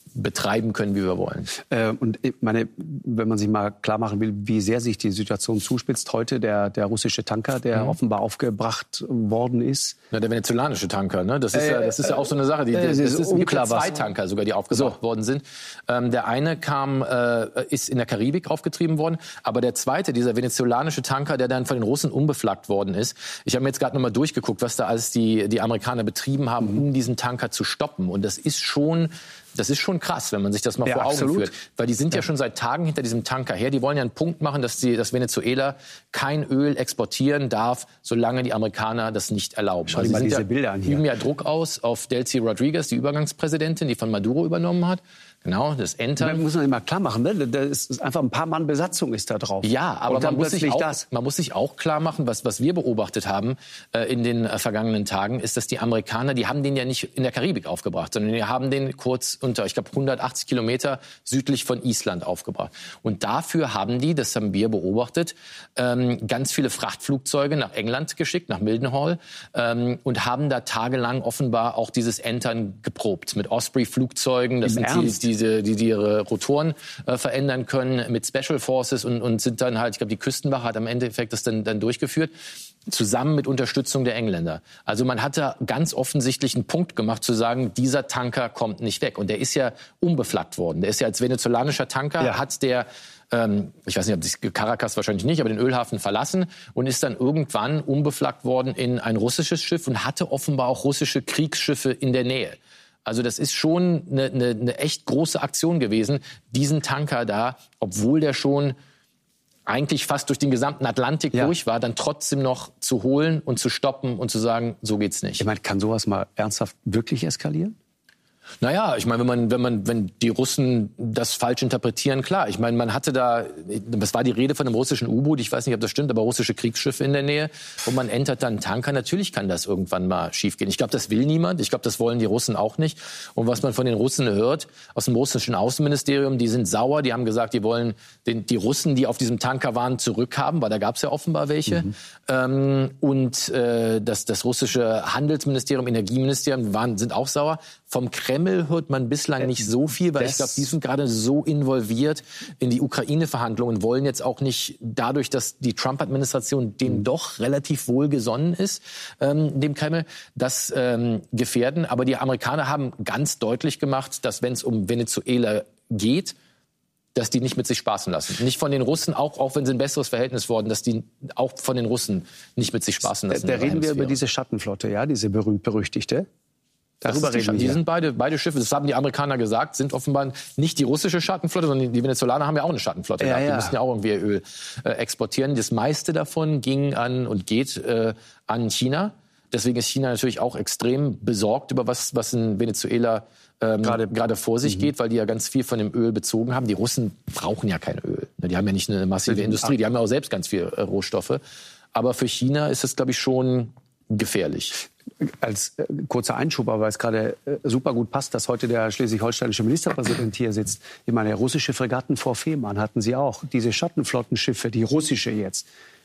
betreiben können, wie wir wollen. Äh, und ich meine, wenn man sich mal klar machen will, wie sehr sich die Situation zuspitzt, heute der, der russische Tanker, der mhm. offenbar aufgebracht worden ist. Ja, der venezolanische Tanker, ne? Das ist, äh, ja, das ist ja auch so eine Sache. Die, äh, das ist, ist unklar, was. Zwei Tanker sogar, die aufgebracht so. worden sind. Ähm, der eine kam, äh, ist in der Karibik aufgetrieben worden, aber der zweite, dieser venezolanische Tanker, der dann von den Russen unbeflaggt worden ist. Ich habe mir jetzt gerade noch mal durchgeguckt, was da alles die, die Amerikaner betrieben haben, mhm. um diesen Tanker zu stoppen. Und das ist schon... Das ist schon krass, wenn man sich das mal ja, vor Augen absolut. führt. Weil die sind ja. ja schon seit Tagen hinter diesem Tanker her. Die wollen ja einen Punkt machen, dass, die, dass Venezuela kein Öl exportieren darf, solange die Amerikaner das nicht erlauben. Schau dir mal diese ja, Bilder an hier. üben ja Druck aus auf Delcy Rodriguez, die Übergangspräsidentin, die von Maduro übernommen hat. Genau, das Entern. Da muss man immer klar machen, ne? Da ist einfach ein paar Mann Besatzung ist da drauf. Ja, aber man muss, sich auch, das. man muss sich auch klar machen, was, was wir beobachtet haben äh, in den äh, vergangenen Tagen, ist, dass die Amerikaner, die haben den ja nicht in der Karibik aufgebracht, sondern die haben den kurz unter, ich glaube, hundertachtzig Kilometer südlich von Island aufgebracht. Und dafür haben die, das haben wir beobachtet, ähm, ganz viele Frachtflugzeuge nach England geschickt, nach Mildenhall, ähm, und haben da tagelang offenbar auch dieses Entern geprobt mit Osprey-Flugzeugen. Das Im sind die, diese, die, die ihre Rotoren äh, verändern können mit Special Forces und, und sind dann halt, ich glaube, die Küstenwache hat am Endeffekt das dann, dann durchgeführt, zusammen mit Unterstützung der Engländer. Also man hat da ganz offensichtlich einen Punkt gemacht, zu sagen, dieser Tanker kommt nicht weg. Und der ist ja unbeflaggt worden. Der ist ja als venezolanischer Tanker, ja. hat der, ähm, ich weiß nicht, ob sich Caracas wahrscheinlich nicht, aber den Ölhafen verlassen und ist dann irgendwann unbeflaggt worden in ein russisches Schiff und hatte offenbar auch russische Kriegsschiffe in der Nähe. Also das ist schon eine, eine, eine echt große Aktion gewesen, diesen Tanker da, obwohl der schon eigentlich fast durch den gesamten Atlantik ja. durch war, dann trotzdem noch zu holen und zu stoppen und zu sagen, so geht's nicht. Ich meine, kann sowas mal ernsthaft wirklich eskalieren? Naja, ich meine, wenn man, wenn man, wenn die Russen das falsch interpretieren, klar. Ich meine, man hatte da, das war die Rede von einem russischen U-Boot, ich weiß nicht, ob das stimmt, aber russische Kriegsschiffe in der Nähe. Und man entert dann einen Tanker. Natürlich kann das irgendwann mal schiefgehen. Ich glaube, das will niemand. Ich glaube, das wollen die Russen auch nicht. Und was man von den Russen hört, aus dem russischen Außenministerium, die sind sauer. Die haben gesagt, die wollen den, die Russen, die auf diesem Tanker waren, zurückhaben, weil da gab es ja offenbar welche. Mhm. Ähm, und äh, das, das russische Handelsministerium, Energieministerium waren, sind auch sauer. Vom Kreml hört man bislang nicht so viel, weil das ich glaube, die sind gerade so involviert in die Ukraine-Verhandlungen, wollen jetzt auch nicht dadurch, dass die Trump-Administration dem doch relativ wohlgesonnen ist, ähm, dem Kreml, das ähm, gefährden. Aber die Amerikaner haben ganz deutlich gemacht, dass wenn es um Venezuela geht, dass die nicht mit sich spaßen lassen. Nicht von den Russen, auch, auch wenn sie ein besseres Verhältnis wurden, dass die auch von den Russen nicht mit sich spaßen lassen. Da, da reden wir über diese Schattenflotte, ja, diese berühmt-berüchtigte. Darüber reden wir. Die sind beide, beide Schiffe, das haben die Amerikaner gesagt, sind offenbar nicht die russische Schattenflotte, sondern die Venezolaner haben ja auch eine Schattenflotte ja, gehabt. Ja. Die müssen ja auch irgendwie Öl äh, exportieren. Das meiste davon ging an und geht äh, an China. Deswegen ist China natürlich auch extrem besorgt über was, was in Venezuela ähm, gerade gerade vor sich mhm. geht, weil die ja ganz viel von dem Öl bezogen haben. Die Russen brauchen ja kein Öl. Die haben ja nicht eine massive mhm. Industrie, die haben ja auch selbst ganz viel äh, Rohstoffe. Aber für China ist es, glaube ich, schon gefährlich. Als äh, kurzer Einschub, aber weil es gerade äh, super gut passt, dass heute der schleswig-holsteinische Ministerpräsident hier sitzt. Ich meine, russische Fregatten vor Fehmarn hatten sie auch. Diese Schattenflottenschiffe, die russische jetzt,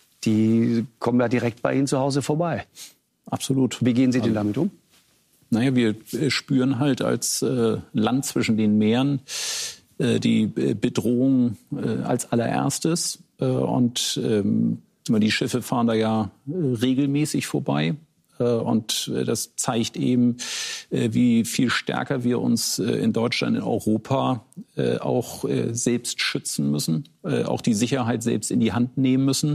die kommen ja direkt bei Ihnen zu Hause vorbei. Absolut. Wie gehen Sie denn damit um? Naja, wir spüren halt als äh, Land zwischen den Meeren äh, die Bedrohung äh, als allererstes. Äh, und ähm, die Schiffe fahren da ja äh, regelmäßig vorbei. Und das zeigt eben, wie viel stärker wir uns in Deutschland, in Europa auch selbst schützen müssen, auch die Sicherheit selbst in die Hand nehmen müssen.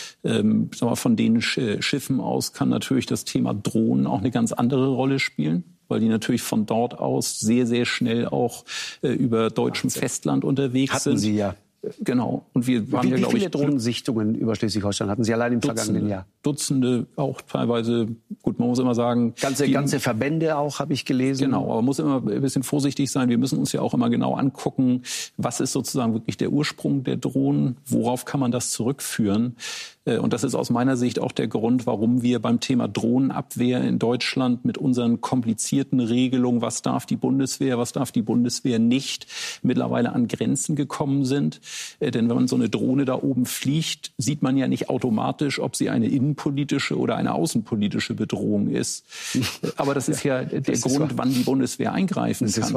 Von den Schiffen aus kann natürlich das Thema Drohnen auch eine ganz andere Rolle spielen, weil die natürlich von dort aus sehr, sehr schnell auch über deutschem Festland unterwegs Hatten sind. Sie ja. Genau. Und wir waren wie, ja, wie glaube viele ich, Drohnensichtungen über Schleswig-Holstein hatten Sie allein im Dutzende, vergangenen Jahr? Dutzende, auch teilweise, gut, man muss immer sagen... Ganze, die, ganze Verbände auch, habe ich gelesen. Genau, aber man muss immer ein bisschen vorsichtig sein. Wir müssen uns ja auch immer genau angucken, was ist sozusagen wirklich der Ursprung der Drohnen, worauf kann man das zurückführen. Und das ist aus meiner Sicht auch der Grund, warum wir beim Thema Drohnenabwehr in Deutschland mit unseren komplizierten Regelungen, was darf die Bundeswehr, was darf die Bundeswehr nicht, mittlerweile an Grenzen gekommen sind. Denn wenn man so eine Drohne da oben fliegt, sieht man ja nicht automatisch, ob sie eine innenpolitische oder eine außenpolitische Bedrohung ist. Aber das ist ja, ja der Grund, wann die Bundeswehr eingreifen das kann. Ist wahr.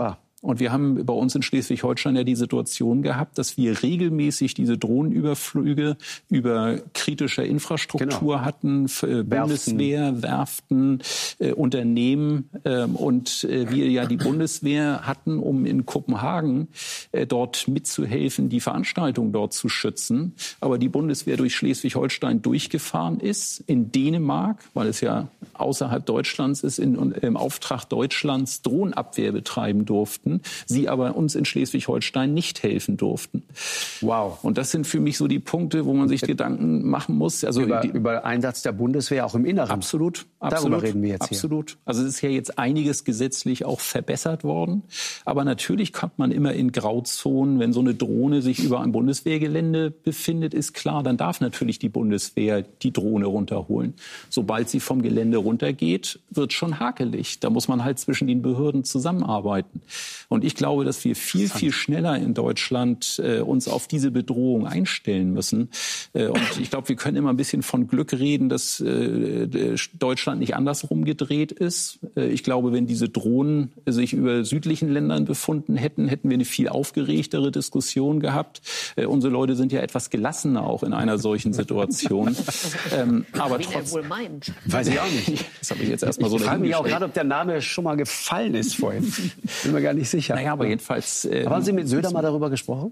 Und wir haben bei uns in Schleswig-Holstein ja die Situation gehabt, dass wir regelmäßig diese Drohnenüberflüge über kritischer Infrastruktur genau. hatten, äh, Bundeswehr, Werften, äh, Unternehmen äh, und äh, wir ja die Bundeswehr hatten, um in Kopenhagen äh, dort mitzuhelfen, die Veranstaltung dort zu schützen. Aber die Bundeswehr durch Schleswig-Holstein durchgefahren ist, in Dänemark, weil es ja außerhalb Deutschlands ist, in, im Auftrag Deutschlands Drohnenabwehr betreiben durften. Sie aber uns in Schleswig-Holstein nicht helfen durften. Wow. Und das sind für mich so die Punkte, wo man sich Gedanken machen muss. Also über, die, über Einsatz der Bundeswehr auch im Inneren. Absolut. absolut Darüber reden wir jetzt hier. Absolut. Also es ist ja jetzt einiges gesetzlich auch verbessert worden. Aber natürlich kommt man immer in Grauzonen. Wenn so eine Drohne sich über ein Bundeswehrgelände befindet, ist klar, dann darf natürlich die Bundeswehr die Drohne runterholen. Sobald sie vom Gelände runtergeht, wird schon hakelig. Da muss man halt zwischen den Behörden zusammenarbeiten. Und ich glaube, dass wir viel, viel schneller in Deutschland äh, uns auf diese Bedrohung einstellen müssen. Äh, und ich glaube, wir können immer ein bisschen von Glück reden, dass äh, Deutschland nicht andersrum gedreht ist. Äh, ich glaube, wenn diese Drohnen sich über südlichen Ländern befunden hätten, hätten wir eine viel aufgeregtere Diskussion gehabt. Äh, unsere Leute sind ja etwas gelassener auch in einer solchen Situation. ähm, aber Wie trotz, er wohl meint. Weiß ich auch nicht. Das habe ich jetzt erstmal so. Ich frage mich auch gerade, ob der Name schon mal gefallen ist vorhin. Bin mir gar nicht sicher. Naja, aber jedenfalls. Äh, Haben Sie mit Söder mal darüber gesprochen?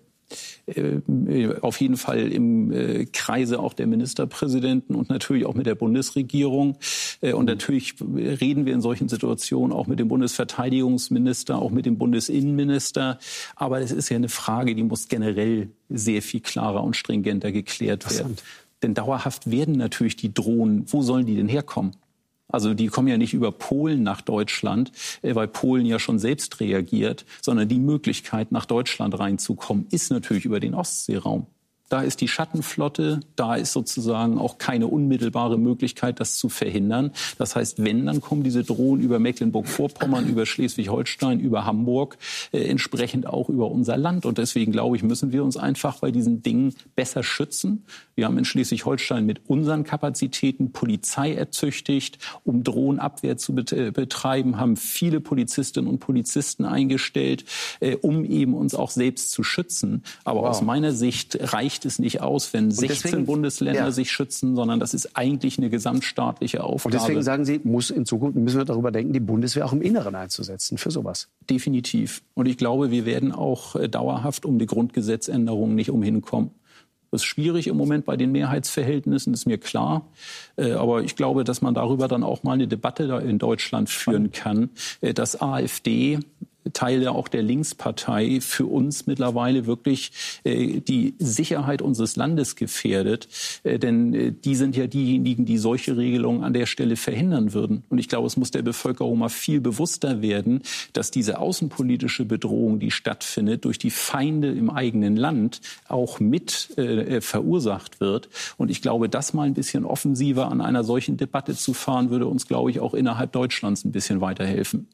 Äh, auf jeden Fall im äh, Kreise auch der Ministerpräsidenten und natürlich auch mit der Bundesregierung. Äh, und natürlich reden wir in solchen Situationen auch mit dem Bundesverteidigungsminister, auch mit dem Bundesinnenminister. Aber es ist ja eine Frage, die muss generell sehr viel klarer und stringenter geklärt werden. Denn dauerhaft werden natürlich die Drohnen, wo sollen die denn herkommen? Also die kommen ja nicht über Polen nach Deutschland, weil Polen ja schon selbst reagiert, sondern die Möglichkeit, nach Deutschland reinzukommen, ist natürlich über den Ostseeraum. Da ist die Schattenflotte, da ist sozusagen auch keine unmittelbare Möglichkeit, das zu verhindern. Das heißt, wenn, dann kommen diese Drohnen über Mecklenburg-Vorpommern, über Schleswig-Holstein, über Hamburg, äh, entsprechend auch über unser Land. Und deswegen, glaube ich, müssen wir uns einfach bei diesen Dingen besser schützen. Wir haben in Schleswig-Holstein mit unseren Kapazitäten Polizei ertüchtigt, um Drohnenabwehr zu betreiben, haben viele Polizistinnen und Polizisten eingestellt, äh, um eben uns auch selbst zu schützen. Aber wow. aus meiner Sicht reicht es nicht aus, wenn sechzehn deswegen, Bundesländer ja. sich schützen, sondern das ist eigentlich eine gesamtstaatliche Aufgabe. Und deswegen sagen Sie, muss in Zukunft müssen wir darüber denken, die Bundeswehr auch im Inneren einzusetzen für sowas. Definitiv. Und ich glaube, wir werden auch äh, dauerhaft um die Grundgesetzänderungen nicht umhinkommen. Das ist schwierig im Moment bei den Mehrheitsverhältnissen, ist mir klar. Äh, aber ich glaube, dass man darüber dann auch mal eine Debatte da in Deutschland führen kann, äh, dass AfD, Teile auch der Linkspartei, für uns mittlerweile wirklich äh, die Sicherheit unseres Landes gefährdet. Äh, denn äh, die sind ja diejenigen, die solche Regelungen an der Stelle verhindern würden. Und ich glaube, es muss der Bevölkerung mal viel bewusster werden, dass diese außenpolitische Bedrohung, die stattfindet, durch die Feinde im eigenen Land auch mit äh, verursacht wird. Und ich glaube, das mal ein bisschen offensiver an einer solchen Debatte zu fahren, würde uns, glaube ich, auch innerhalb Deutschlands ein bisschen weiterhelfen.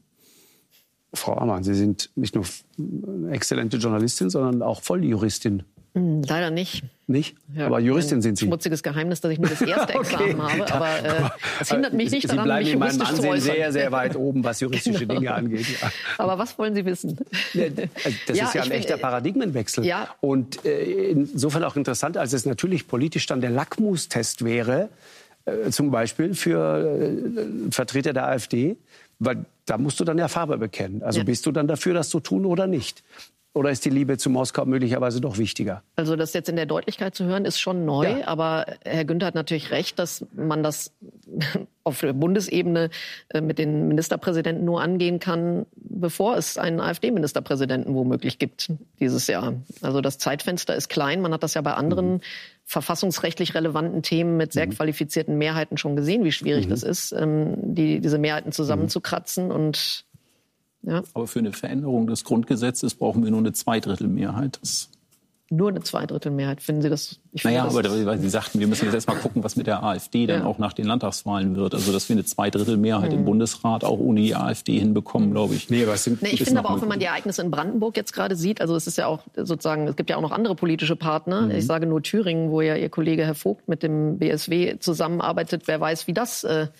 Frau Ammann, Sie sind nicht nur eine exzellente Journalistin, sondern auch Volljuristin. Leider nicht. Nicht? Ja, aber Juristin sind Sie. Schmutziges Geheimnis, dass ich nur das erste okay. Examen habe. Aber äh, es hindert mich nicht Sie daran, bleiben mich in meinem juristisch zu Ansehen äußern. sehr, sehr weit oben, was juristische genau. Dinge angeht. Ja. Aber was wollen Sie wissen? Das ja, ist ja ein echter bin, Paradigmenwechsel. Ja. Und äh, insofern auch interessant, als es natürlich politisch dann der Lackmustest wäre, äh, zum Beispiel für äh, Vertreter der AfD, weil da musst du dann ja Farbe bekennen. Also ja. bist du dann dafür, das zu tun oder nicht? Oder ist die Liebe zu Moskau möglicherweise doch wichtiger? Also das jetzt in der Deutlichkeit zu hören, ist schon neu. Ja. Aber Herr Günther hat natürlich recht, dass man das auf der Bundesebene mit den Ministerpräsidenten nur angehen kann, bevor es einen AfD-Ministerpräsidenten womöglich gibt dieses Jahr. Also das Zeitfenster ist klein. Man hat das ja bei anderen mhm. verfassungsrechtlich relevanten Themen mit sehr mhm. qualifizierten Mehrheiten schon gesehen, wie schwierig mhm. das ist, die, diese Mehrheiten zusammenzukratzen. Mhm. Und ja. Aber für eine Veränderung des Grundgesetzes brauchen wir nur eine Zweidrittelmehrheit. Das nur eine Zweidrittelmehrheit, finden Sie das? Ich naja, das aber weil Sie sagten, wir müssen jetzt erst mal gucken, was mit der AfD dann ja. auch nach den Landtagswahlen wird. Also dass wir eine Zweidrittelmehrheit mhm. im Bundesrat auch ohne die AfD hinbekommen, glaube ich. Nee, was sind, nee, ich finde aber auch, wenn man die Ereignisse in Brandenburg jetzt gerade sieht, also es ist ja auch sozusagen, es gibt ja auch noch andere politische Partner. Mhm. Ich sage nur Thüringen, wo ja Ihr Kollege Herr Vogt mit dem B S W zusammenarbeitet. Wer weiß, wie das äh,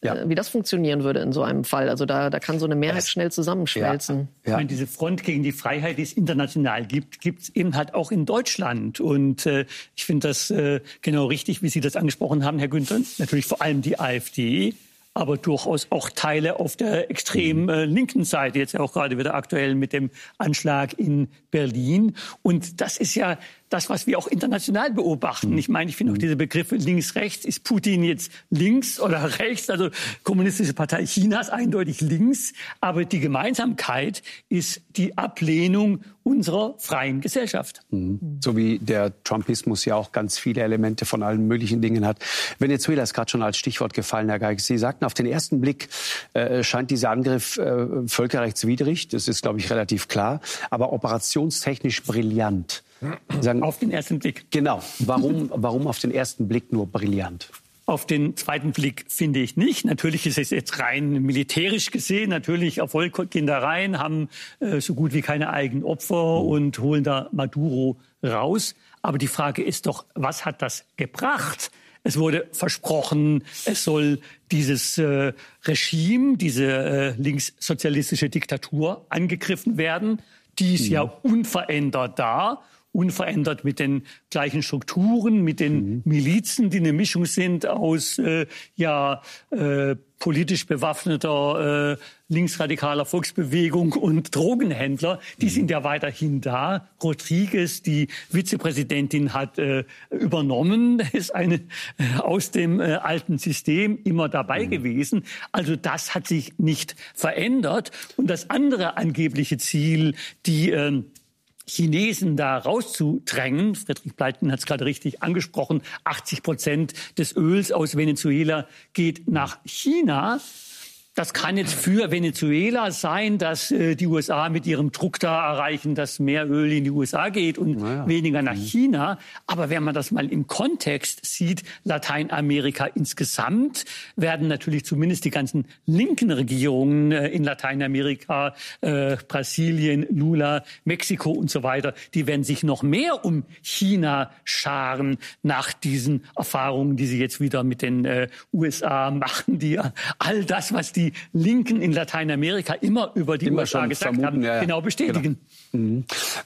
ja. äh, wie das funktionieren würde in so einem Fall. Also da, da kann so eine Mehrheit das, schnell zusammenschmelzen. Ja. Ja. Ich meine, diese Front gegen die Freiheit, die es international gibt, gibt es eben halt auch in Deutschland. Und äh, ich finde das äh, genau richtig, wie Sie das angesprochen haben, Herr Günther. Natürlich vor allem die AfD, aber durchaus auch Teile auf der extrem äh, linken Seite, jetzt auch gerade wieder aktuell mit dem Anschlag in Berlin. Und das ist ja das, was wir auch international beobachten. Ich meine, ich finde auch diese Begriffe links-rechts. Ist Putin jetzt links oder rechts? Also Kommunistische Partei Chinas eindeutig links. Aber die Gemeinsamkeit ist die Ablehnung unserer freien Gesellschaft. Mhm. So wie der Trumpismus ja auch ganz viele Elemente von allen möglichen Dingen hat. Venezuela ist gerade schon als Stichwort gefallen, Herr Geig. Sie sagten, auf den ersten Blick äh, scheint dieser Angriff äh, völkerrechtswidrig. Das ist, glaube ich, relativ klar. Aber operationstechnisch brillant. Sagen, auf den ersten Blick. Genau. Warum, warum auf den ersten Blick nur brillant? Auf den zweiten Blick finde ich nicht. Natürlich ist es jetzt rein militärisch gesehen. Natürlich Erfolg gehen da rein, haben äh, so gut wie keine eigenen Opfer und holen da Maduro raus. Aber die Frage ist doch, was hat das gebracht? Es wurde versprochen, es soll dieses äh, Regime, diese äh, linkssozialistische Diktatur angegriffen werden. Die ist ja unverändert da. Unverändert mit den gleichen Strukturen, mit den mhm. Milizen, die eine Mischung sind aus äh, ja äh, politisch bewaffneter äh, linksradikaler Volksbewegung und Drogenhändler. Die mhm. sind ja weiterhin da. Rodriguez, die Vizepräsidentin, hat äh, übernommen, ist eine äh, aus dem äh, alten System immer dabei mhm. gewesen. Also das hat sich nicht verändert. Und das andere angebliche Ziel, die äh, Chinesen da rauszudrängen. Friedrich Pleitgen hat es gerade richtig angesprochen. achtzig Prozent des Öls aus Venezuela geht nach China. Das kann jetzt für Venezuela sein, dass äh, die U S A mit ihrem Druck da erreichen, dass mehr Öl in die U S A geht und naja. weniger nach China. Aber wenn man das mal im Kontext sieht, Lateinamerika insgesamt, werden natürlich zumindest die ganzen linken Regierungen äh, in Lateinamerika, äh, Brasilien, Lula, Mexiko und so weiter, die werden sich noch mehr um China scharen nach diesen Erfahrungen, die sie jetzt wieder mit den äh, U S A machen, die all das, was die Die Linken in Lateinamerika immer über die immer U S A gesagt haben, ja, ja. genau bestätigen. Genau. Mhm.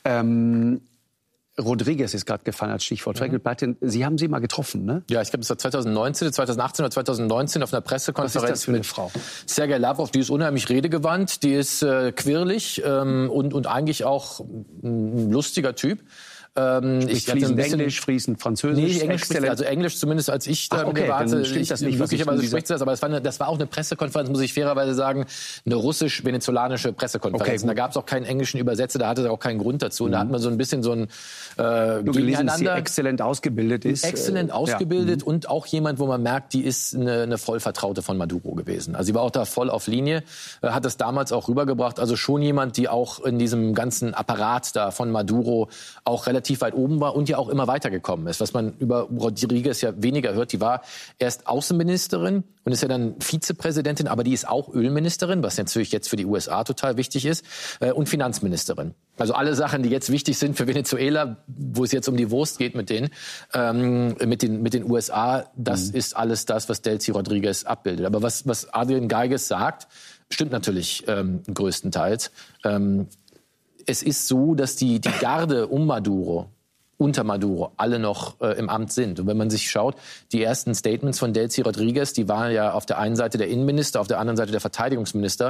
Ähm, Rodriguez ist gerade gefallen als Stichwort. Ja. Sie haben sie mal getroffen, ne? Ja, ich glaube, es war zwanzig neunzehn, zwanzig achtzehn oder zwanzig neunzehn auf einer Pressekonferenz. Was ist das für eine Frau? Sergei Lavrov, die ist unheimlich redegewandt, die ist äh, quirlig ähm, und, und eigentlich auch ein lustiger Typ. Ähm, ich fließend Englisch, fließend Französisch. Nee, Englisch spricht, also Englisch zumindest als ich da okay, warte. Stimmt das nicht, möglicherweise spricht sie das, aber das war, eine, das war auch eine Pressekonferenz, muss ich fairerweise sagen, eine russisch-venezolanische Pressekonferenz. Okay, da gab es auch keinen englischen Übersetzer, da hatte es auch keinen Grund dazu. Und mhm. da hat man so ein bisschen so ein äh, du gelesen, dass sie exzellent ausgebildet ist. Exzellent ausgebildet ja. und auch jemand, wo man merkt, die ist eine, eine Vollvertraute von Maduro gewesen. Also sie war auch da voll auf Linie, äh, hat das damals auch rübergebracht. Also schon jemand, die auch in diesem ganzen Apparat da von Maduro auch relativ weit oben war und ja auch immer weitergekommen ist. Was man über Rodriguez ja weniger hört, die war erst Außenministerin und ist ja dann Vizepräsidentin, aber die ist auch Ölministerin, was natürlich jetzt für die U S A total wichtig ist, äh, und Finanzministerin. Also alle Sachen, die jetzt wichtig sind für Venezuela, wo es jetzt um die Wurst geht mit denen, ähm, mit den, mit den U S A, das mhm. ist alles das, was Delcy Rodriguez abbildet. Aber was, was Adrian Geiges sagt, stimmt natürlich ähm, größtenteils. Ähm, es ist so, dass die, die Garde um Maduro, unter Maduro, alle noch äh, im Amt sind. Und wenn man sich schaut, die ersten Statements von Delcy Rodriguez, die waren ja auf der einen Seite der Innenminister, auf der anderen Seite der Verteidigungsminister.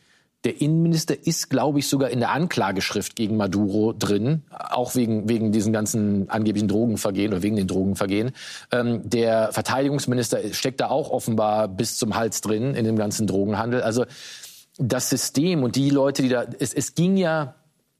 Der Innenminister ist, glaube ich, sogar in der Anklageschrift gegen Maduro drin, auch wegen, wegen diesen ganzen angeblichen Drogenvergehen oder wegen den Drogenvergehen. Ähm, der Verteidigungsminister steckt da auch offenbar bis zum Hals drin in dem ganzen Drogenhandel. Also das System und die Leute, die da... Es, es ging ja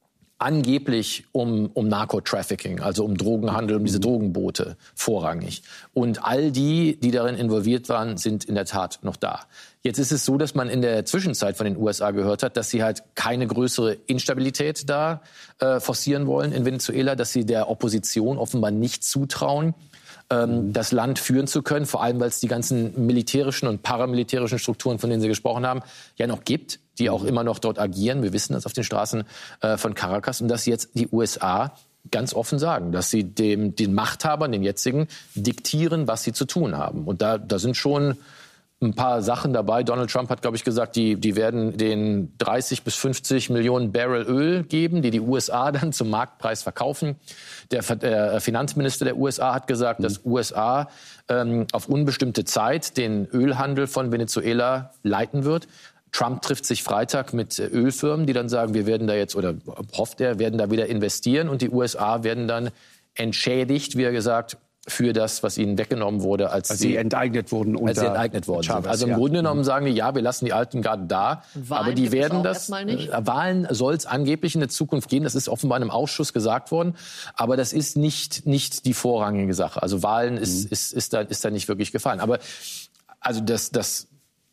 angeblich um, um Narco-Trafficking, also um Drogenhandel, um diese Drogenboote vorrangig. Und all die, die darin involviert waren, sind in der Tat noch da. Jetzt ist es so, dass man in der Zwischenzeit von den U S A gehört hat, dass sie halt keine größere Instabilität da äh, forcieren wollen in Venezuela, dass sie der Opposition offenbar nicht zutrauen, ähm, das Land führen zu können, vor allem weil es die ganzen militärischen und paramilitärischen Strukturen, von denen Sie gesprochen haben, ja noch gibt, die auch immer noch dort agieren. Wir wissen das auf den Straßen äh, von Caracas. Und dass jetzt die U S A ganz offen sagen, dass sie dem, den Machthabern, den jetzigen, diktieren, was sie zu tun haben. Und da, da sind schon ein paar Sachen dabei. Donald Trump hat, glaube ich, gesagt, die, die werden den dreißig bis fünfzig Millionen Barrel Öl geben, die die U S A dann zum Marktpreis verkaufen. Der, der Finanzminister der U S A hat gesagt, mhm. dass U S A ähm, auf unbestimmte Zeit den Ölhandel von Venezuela leiten wird. Trump trifft sich Freitag mit Ölfirmen, die dann sagen, wir werden da jetzt, oder hofft er, werden da wieder investieren. Und die U S A werden dann entschädigt, wie er gesagt, für das, was ihnen weggenommen wurde, als, als sie, sie enteignet wurden. Als sie enteignet worden sind. Also im ja. Grunde genommen sagen die, ja, wir lassen die Alten Garde da, Wahlen aber die werden das, äh, Wahlen soll es angeblich in der Zukunft gehen, das ist offenbar in einem Ausschuss gesagt worden, aber das ist nicht, nicht die vorrangige Sache. Also Wahlen mhm. ist, ist, ist, da, ist da nicht wirklich gefallen. Aber also das, das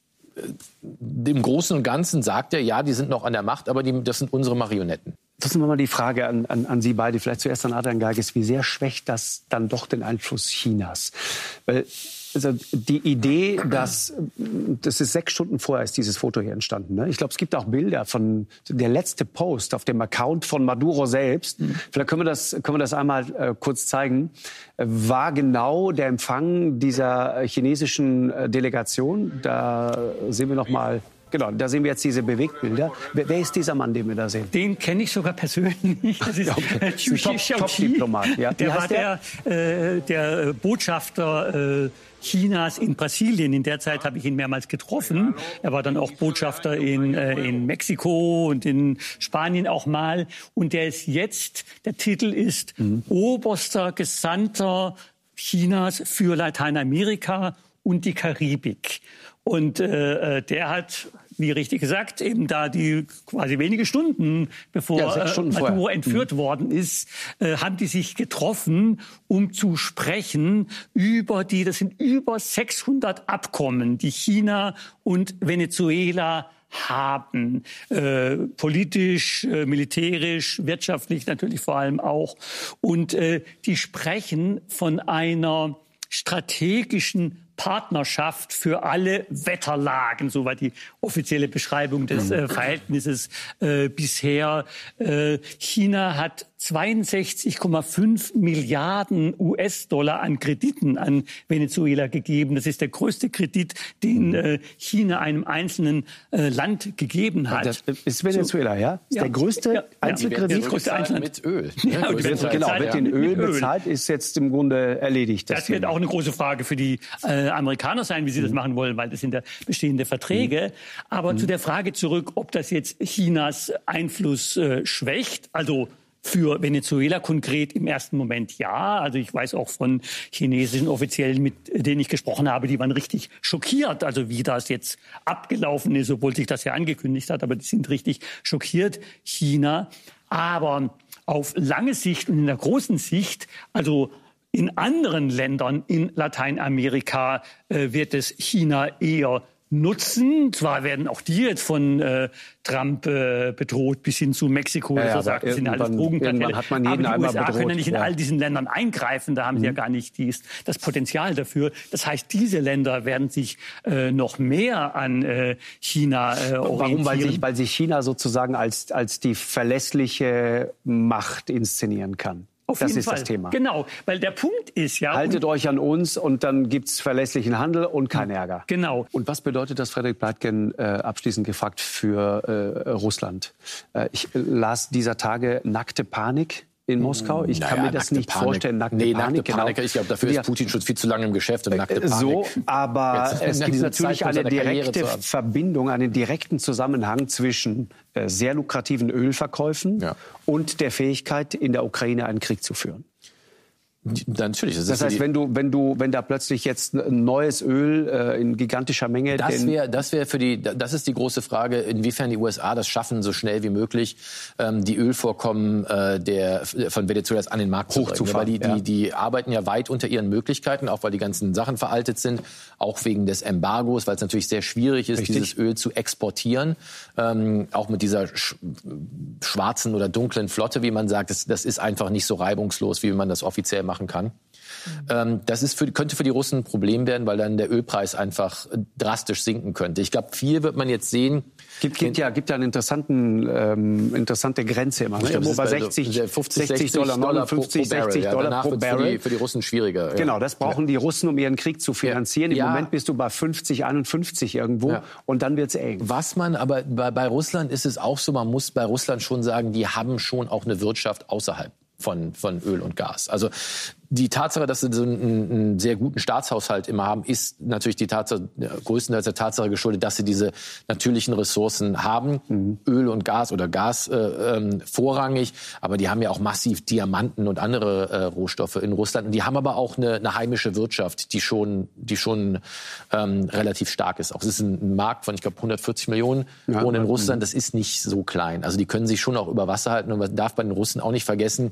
im Großen und Ganzen sagt er, ja, die sind noch an der Macht, aber die, das sind unsere Marionetten. Lassen wir mal die Frage an, an, an Sie beide, vielleicht zuerst an Adrian Geigers. Wie sehr schwächt das dann doch den Einfluss Chinas? Weil also die Idee, dass, das ist sechs Stunden vorher ist dieses Foto hier entstanden. Ne? Ich glaube, es gibt auch Bilder von der letzte Post auf dem Account von Maduro selbst. Mhm. Vielleicht können wir das, können wir das einmal äh, kurz zeigen. War genau der Empfang dieser chinesischen äh, Delegation. Da sehen wir noch mal. Genau, da sehen wir jetzt diese Bewegtbilder. Wer, wer ist dieser Mann, den wir da sehen? Den kenne ich sogar persönlich. Das ist okay. Top-Diplomat. Ja. Der war der, äh, der Botschafter äh, Chinas in Brasilien. In der Zeit habe ich ihn mehrmals getroffen. Er war dann auch Botschafter in, äh, in Mexiko und in Spanien auch mal. Und der ist jetzt, der Titel ist mhm. Oberster Gesandter Chinas für Lateinamerika und die Karibik. Und äh, der hat, wie richtig gesagt, eben da die quasi wenige Stunden bevor ja, Stunden äh, Maduro entführt mhm. worden ist, äh, haben die sich getroffen, um zu sprechen über die, das sind über sechshundert Abkommen, die China und Venezuela haben. Äh, politisch, äh, militärisch, wirtschaftlich natürlich vor allem auch. Und äh, die sprechen von einer strategischen Partnerschaft für alle Wetterlagen, so war die offizielle Beschreibung des äh, Verhältnisses äh, bisher. Äh, China hat zweiundsechzig Komma fünf Milliarden U S-Dollar an Krediten an Venezuela gegeben. Das ist der größte Kredit, den äh, China einem einzelnen äh, Land gegeben hat. Das ist Venezuela, so, ja? Ist ja. der größte ja, Einzelkredit? Das größte Einzelland. Mit Öl. Ja, ja, wird, genau, wird in Öl bezahlt, ist jetzt im Grunde erledigt. Das, das wird auch eine große Frage für die äh, Amerikaner sein, wie sie mhm. das machen wollen, weil das sind ja bestehende Verträge. Mhm. Aber mhm. zu der Frage zurück, ob das jetzt Chinas Einfluss äh, schwächt, also für Venezuela konkret im ersten Moment ja. Also ich weiß auch von chinesischen Offiziellen, mit denen ich gesprochen habe, die waren richtig schockiert, also wie das jetzt abgelaufen ist, obwohl sich das ja angekündigt hat. Aber die sind richtig schockiert, China. Aber auf lange Sicht und in der großen Sicht, also in anderen Ländern in Lateinamerika äh, wird es China eher nutzen. Zwar werden auch die jetzt von äh, Trump äh, bedroht, bis hin zu Mexiko, ja, das er sagt, das sind alles Drogenkartelle. Hat man jeden aber die U S A bedroht. können ja nicht in ja. all diesen Ländern eingreifen, da haben mhm. sie ja gar nicht dies, das Potenzial dafür. Das heißt, diese Länder werden sich äh, noch mehr an äh, China äh, orientieren. Warum? Weil sich, weil sich China sozusagen als, als die verlässliche Macht inszenieren kann. Auf das jeden ist Fall. Das Thema. Genau, weil der Punkt ist ja... Haltet euch an uns und dann gibt's verlässlichen Handel und keinen Ärger. Genau. Und was bedeutet das, Frederik Pleitgen, äh, abschließend gefragt, für äh, Russland? Äh, ich las dieser Tage nackte Panik in Moskau. Ich naja, kann mir das nicht Panik. vorstellen. Nackte nee, Panik, nackte Panik. Genau. Ich glaube, dafür ist Putin schon viel zu lange im Geschäft. Und nackte Panik. So, aber es gibt natürlich eine direkte Verbindung, einen direkten Zusammenhang zwischen äh, sehr lukrativen Ölverkäufen ja. und der Fähigkeit, in der Ukraine einen Krieg zu führen. Natürlich. Das, das heißt, wenn du, wenn du, wenn da plötzlich jetzt ein neues Öl äh, in gigantischer Menge, das wäre, das wäre für die, das ist die große Frage, inwiefern die U S A das schaffen, so schnell wie möglich ähm, die Ölvorkommen äh, der von Venezuela an den Markt hochzufahren. Weil die, die, ja. die arbeiten ja weit unter ihren Möglichkeiten, auch weil die ganzen Sachen veraltet sind, auch wegen des Embargos, weil es natürlich sehr schwierig ist, Richtig. dieses Öl zu exportieren, ähm, auch mit dieser sch schwarzen oder dunklen Flotte, wie man sagt. Das, das ist einfach nicht so reibungslos, wie man das offiziell macht. Kann. Ähm, das ist für, könnte für die Russen ein Problem werden, weil dann der Ölpreis einfach drastisch sinken könnte. Ich glaube, viel wird man jetzt sehen. Gibt, gibt ja, gibt ja eine interessanten, ähm, interessante Grenze immer. Ne? Glaub, bei sechzig, fünfzig, sechzig Dollar, neunundfünfzig, sechzig Dollar ja, pro Barrel. Für die, für die Russen schwieriger. Ja. Genau, das brauchen ja. die Russen, um ihren Krieg zu finanzieren. Im ja. Moment bist du bei fünfzig, einundfünfzig irgendwo ja. und dann wird's eng. Was man aber bei, bei Russland ist es auch so, man muss bei Russland schon sagen, die haben schon auch eine Wirtschaft außerhalb von, von Öl und Gas. Also die Tatsache, dass sie so einen, einen sehr guten Staatshaushalt immer haben, ist natürlich die Tatsache, größtenteils der Tatsache geschuldet, dass sie diese natürlichen Ressourcen haben, mhm. Öl und Gas oder Gas äh, ähm, vorrangig, aber die haben ja auch massiv Diamanten und andere äh, Rohstoffe in Russland. Und die haben aber auch eine, eine heimische Wirtschaft, die schon, die schon ähm, relativ stark ist. Auch es ist ein Markt von, ich glaube, hundertvierzig Millionen ja, wohnen in Russland. Das ist nicht so klein. Also die können sich schon auch über Wasser halten. Und man darf bei den Russen auch nicht vergessen,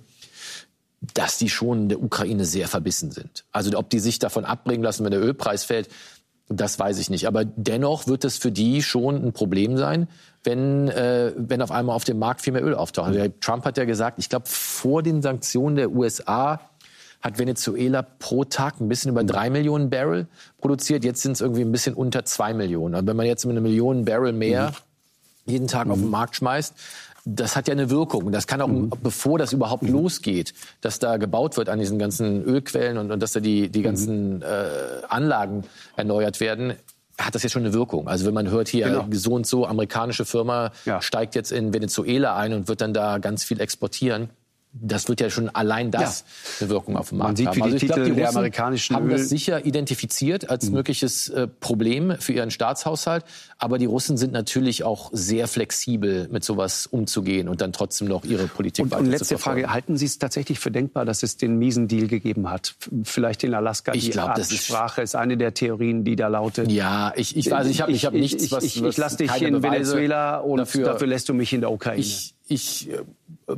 dass die schon in der Ukraine sehr verbissen sind. Also ob die sich davon abbringen lassen, wenn der Ölpreis fällt, das weiß ich nicht. Aber dennoch wird es für die schon ein Problem sein, wenn, äh, wenn auf einmal auf dem Markt viel mehr Öl auftaucht. Also Trump hat ja gesagt, ich glaube, vor den Sanktionen der U S A hat Venezuela pro Tag ein bisschen über drei Millionen Barrel produziert. Jetzt sind es irgendwie ein bisschen unter zwei Millionen. Und wenn man jetzt mit einer Million Barrel mehr mhm. jeden Tag mhm. auf den Markt schmeißt, das hat ja eine Wirkung. Das kann auch, mhm. bevor das überhaupt mhm. losgeht, dass da gebaut wird an diesen ganzen Ölquellen und, und dass da die, die ganzen mhm. äh, Anlagen erneuert werden, hat das jetzt schon eine Wirkung. Also wenn man hört hier, genau. so und so, amerikanische Firma ja. steigt jetzt in Venezuela ein und wird dann da ganz viel exportieren. Das wird ja schon allein das ja. eine Wirkung auf den Markt Man sieht, haben. Wie die also ich Titel glaube, die der Russen amerikanischen haben Öl das sicher identifiziert als mhm. mögliches äh, Problem für ihren Staatshaushalt. Aber die Russen sind natürlich auch sehr flexibel, mit sowas umzugehen und dann trotzdem noch ihre Politik und, weiter und letzte zu verfolgen. Frage, halten Sie es tatsächlich für denkbar, dass es den miesen Deal gegeben hat? Vielleicht in Alaska, ich die glaub, Absprache ist, ist eine der Theorien, die da lautet. Ja, ich, ich, also ich habe ich hab nichts, ich, was... Ich, ich, was ich lasse dich keine in Beweise Venezuela und dafür, dafür lässt du mich in der Ukraine. Ich... ich äh,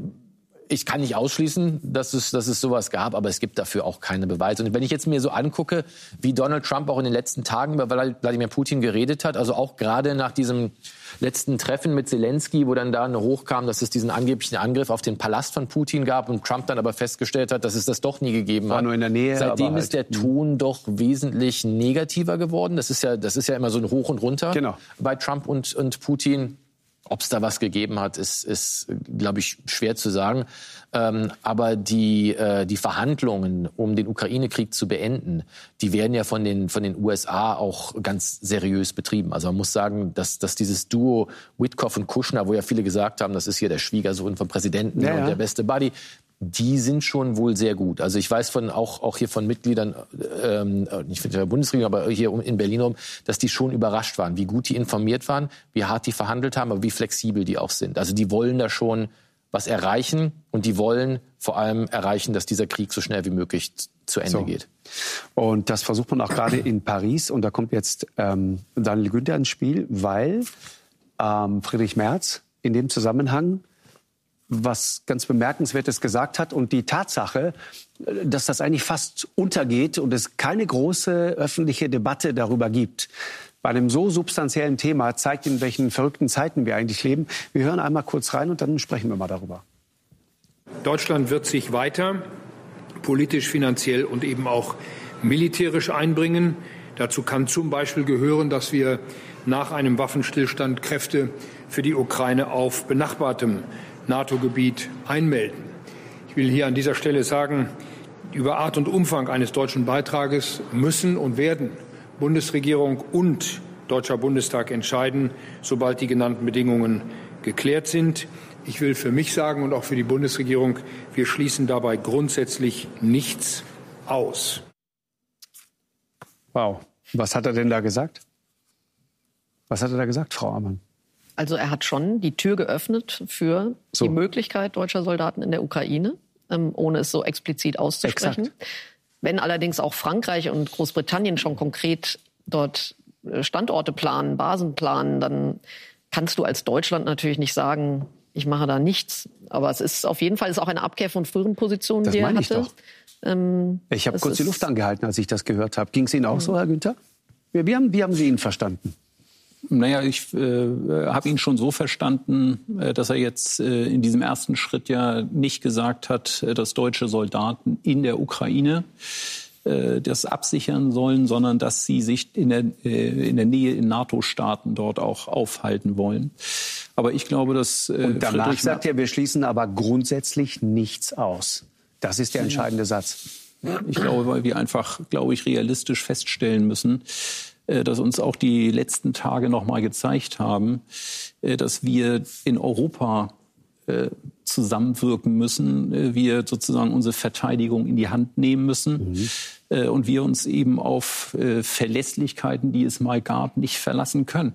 Ich kann nicht ausschließen, dass es, dass es sowas gab, aber es gibt dafür auch keine Beweise. Und wenn ich jetzt mir so angucke, wie Donald Trump auch in den letzten Tagen über Wladimir Putin geredet hat, also auch gerade nach diesem letzten Treffen mit Zelensky, wo dann da hochkam, dass es diesen angeblichen Angriff auf den Palast von Putin gab und Trump dann aber festgestellt hat, dass es das doch nie gegeben War hat. Nur in der Nähe, Seitdem aber ist der Ton doch wesentlich negativer geworden. Das ist ja, das ist ja immer so ein Hoch und Runter genau. bei Trump und, und Putin. Ob es da was gegeben hat, ist, ist glaube ich, schwer zu sagen. Ähm, aber die, äh, die Verhandlungen, um den Ukraine-Krieg zu beenden, die werden ja von den, von den U S A auch ganz seriös betrieben. Also man muss sagen, dass, dass dieses Duo Witkoff und Kushner, wo ja viele gesagt haben, das ist hier der Schwiegersohn vom Präsidenten ja, und ja. der beste Buddy, die sind schon wohl sehr gut. Also ich weiß von auch auch hier von Mitgliedern, ähm, nicht von der Bundesregierung, aber hier in Berlin rum, dass die schon überrascht waren, wie gut die informiert waren, wie hart die verhandelt haben, aber wie flexibel die auch sind. Also die wollen da schon was erreichen und die wollen vor allem erreichen, dass dieser Krieg so schnell wie möglich zu Ende so. geht. Und das versucht man auch gerade in Paris. Und da kommt jetzt ähm, Daniel Günther ins Spiel, weil ähm, Friedrich Merz in dem Zusammenhang was ganz Bemerkenswertes gesagt hat und die Tatsache, dass das eigentlich fast untergeht und es keine große öffentliche Debatte darüber gibt. Bei einem so substanziellen Thema zeigt, in welchen verrückten Zeiten wir eigentlich leben. Wir hören einmal kurz rein und dann sprechen wir mal darüber. Deutschland wird sich weiter politisch, finanziell und eben auch militärisch einbringen. Dazu kann zum Beispiel gehören, dass wir nach einem Waffenstillstand Kräfte für die Ukraine auf benachbartem NATO-Gebiet einmelden. Ich will hier an dieser Stelle sagen, über Art und Umfang eines deutschen Beitrages müssen und werden Bundesregierung und Deutscher Bundestag entscheiden, sobald die genannten Bedingungen geklärt sind. Ich will für mich sagen und auch für die Bundesregierung, wir schließen dabei grundsätzlich nichts aus. Wow. Was hat er denn da gesagt? Was hat er da gesagt, Frau Ammann? Also er hat schon die Tür geöffnet für so. die Möglichkeit deutscher Soldaten in der Ukraine, ähm, ohne es so explizit auszusprechen. Exakt. Wenn allerdings auch Frankreich und Großbritannien schon konkret dort Standorte planen, Basen planen, dann kannst du als Deutschland natürlich nicht sagen, ich mache da nichts. Aber es ist auf jeden Fall ist auch eine Abkehr von früheren Positionen, das die er meine ich hatte. Doch. Ähm, ich habe kurz die Luft angehalten, als ich das gehört habe. Ging es Ihnen auch mhm. so, Herr Günther? Wie, wie, haben, wie haben Sie ihn verstanden? Naja, ich äh, habe ihn schon so verstanden, äh, dass er jetzt äh, in diesem ersten Schritt ja nicht gesagt hat, äh, dass deutsche Soldaten in der Ukraine äh, das absichern sollen, sondern dass sie sich in der, äh, in der Nähe in NATO-Staaten dort auch aufhalten wollen. Aber ich glaube, dass... Äh, Und danach Friedrich sagt er, wir schließen aber grundsätzlich nichts aus. Das ist der entscheidende Satz. Ich glaube, weil wir einfach, glaube ich, realistisch feststellen müssen, dass uns auch die letzten Tage noch mal gezeigt haben, dass wir in Europa zusammenwirken müssen, wir sozusagen unsere Verteidigung in die Hand nehmen müssen mhm. und wir uns eben auf Verlässlichkeiten, die es mal gab, nicht verlassen können.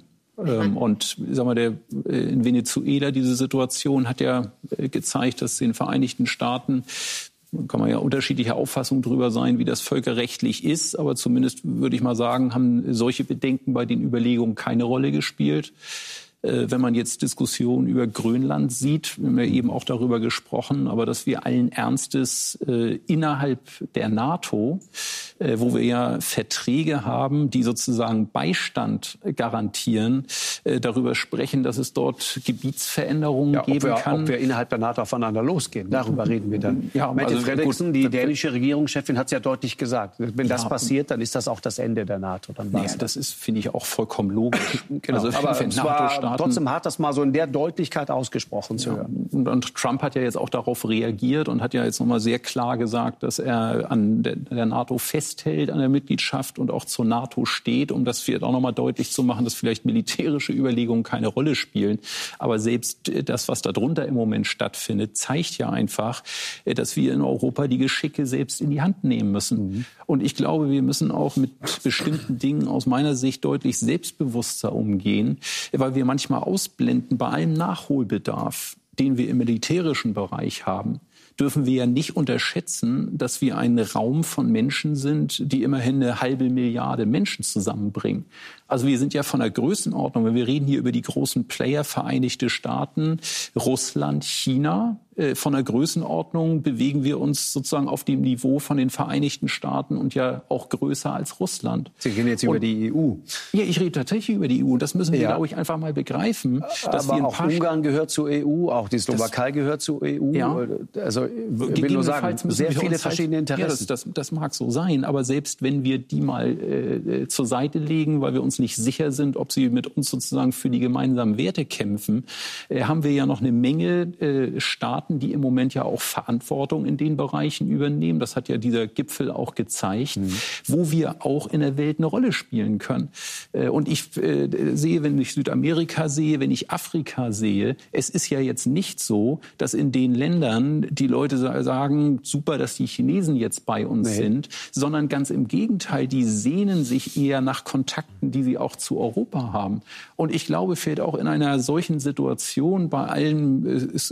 Und sag mal, der, in Venezuela, diese Situation hat ja gezeigt, dass den Vereinigten Staaten, kann man ja unterschiedlicher Auffassung darüber sein, wie das völkerrechtlich ist. Aber zumindest würde ich mal sagen, haben solche Bedenken bei den Überlegungen keine Rolle gespielt. Wenn man jetzt Diskussionen über Grönland sieht, wir haben ja eben auch darüber gesprochen, aber dass wir allen Ernstes äh, innerhalb der NATO, äh, wo wir ja Verträge haben, die sozusagen Beistand garantieren, äh, darüber sprechen, dass es dort Gebietsveränderungen ja, geben wir, kann. Ob wir innerhalb der NATO aufeinander losgehen, darüber reden wir dann. Ja, Mette also, Frederiksen, die dänische Regierungschefin, hat es ja deutlich gesagt. Wenn das ja, passiert, dann ist das auch das Ende der NATO. Dann nee, das ist, finde ich, auch vollkommen logisch. Genau, also, aber NATO trotzdem hart, das mal so in der Deutlichkeit ausgesprochen zu hören. Ja. Und, und Trump hat ja jetzt auch darauf reagiert und hat ja jetzt nochmal sehr klar gesagt, dass er an der, der NATO festhält, an der Mitgliedschaft und auch zur NATO steht, um das vielleicht auch nochmal deutlich zu machen, dass vielleicht militärische Überlegungen keine Rolle spielen. Aber selbst das, was darunter im Moment stattfindet, zeigt ja einfach, dass wir in Europa die Geschicke selbst in die Hand nehmen müssen. Mhm. Und ich glaube, wir müssen auch mit bestimmten Dingen aus meiner Sicht deutlich selbstbewusster umgehen, weil wir manchmal ausblenden bei allem Nachholbedarf, den wir im militärischen Bereich haben, dürfen wir ja nicht unterschätzen, dass wir ein Raum von Menschen sind, die immerhin eine halbe Milliarde Menschen zusammenbringen. Also wir sind ja von der Größenordnung, wenn wir reden hier über die großen Player, Vereinigte Staaten, Russland, China, äh, von der Größenordnung bewegen wir uns sozusagen auf dem Niveau von den Vereinigten Staaten und ja auch größer als Russland. Sie reden jetzt und, über die E U. Ja, ich rede tatsächlich über die E U und das müssen wir, ja. glaube ich, einfach mal begreifen. Dass Aber wir ein auch paar Ungarn gehört zur E U, auch die Slowakei das, gehört zur E U. Ja. Also ich will nur sagen, sehr viele verschiedene Interessen. Ja, das, das, das mag so sein, aber selbst wenn wir die mal äh, zur Seite legen, weil wir uns nicht sicher sind, ob sie mit uns sozusagen für die gemeinsamen Werte kämpfen, äh, haben wir ja noch eine Menge äh, Staaten, die im Moment ja auch Verantwortung in den Bereichen übernehmen. Das hat ja dieser Gipfel auch gezeigt, mhm. wo wir auch in der Welt eine Rolle spielen können. Äh, und ich äh, sehe, wenn ich Südamerika sehe, wenn ich Afrika sehe, es ist ja jetzt nicht so, dass in den Ländern die Leute sagen, super, dass die Chinesen jetzt bei uns nee. sind, sondern ganz im Gegenteil, die sehnen sich eher nach Kontakten, die sie auch zu Europa haben. Und ich glaube, vielleicht auch in einer solchen Situation bei allem,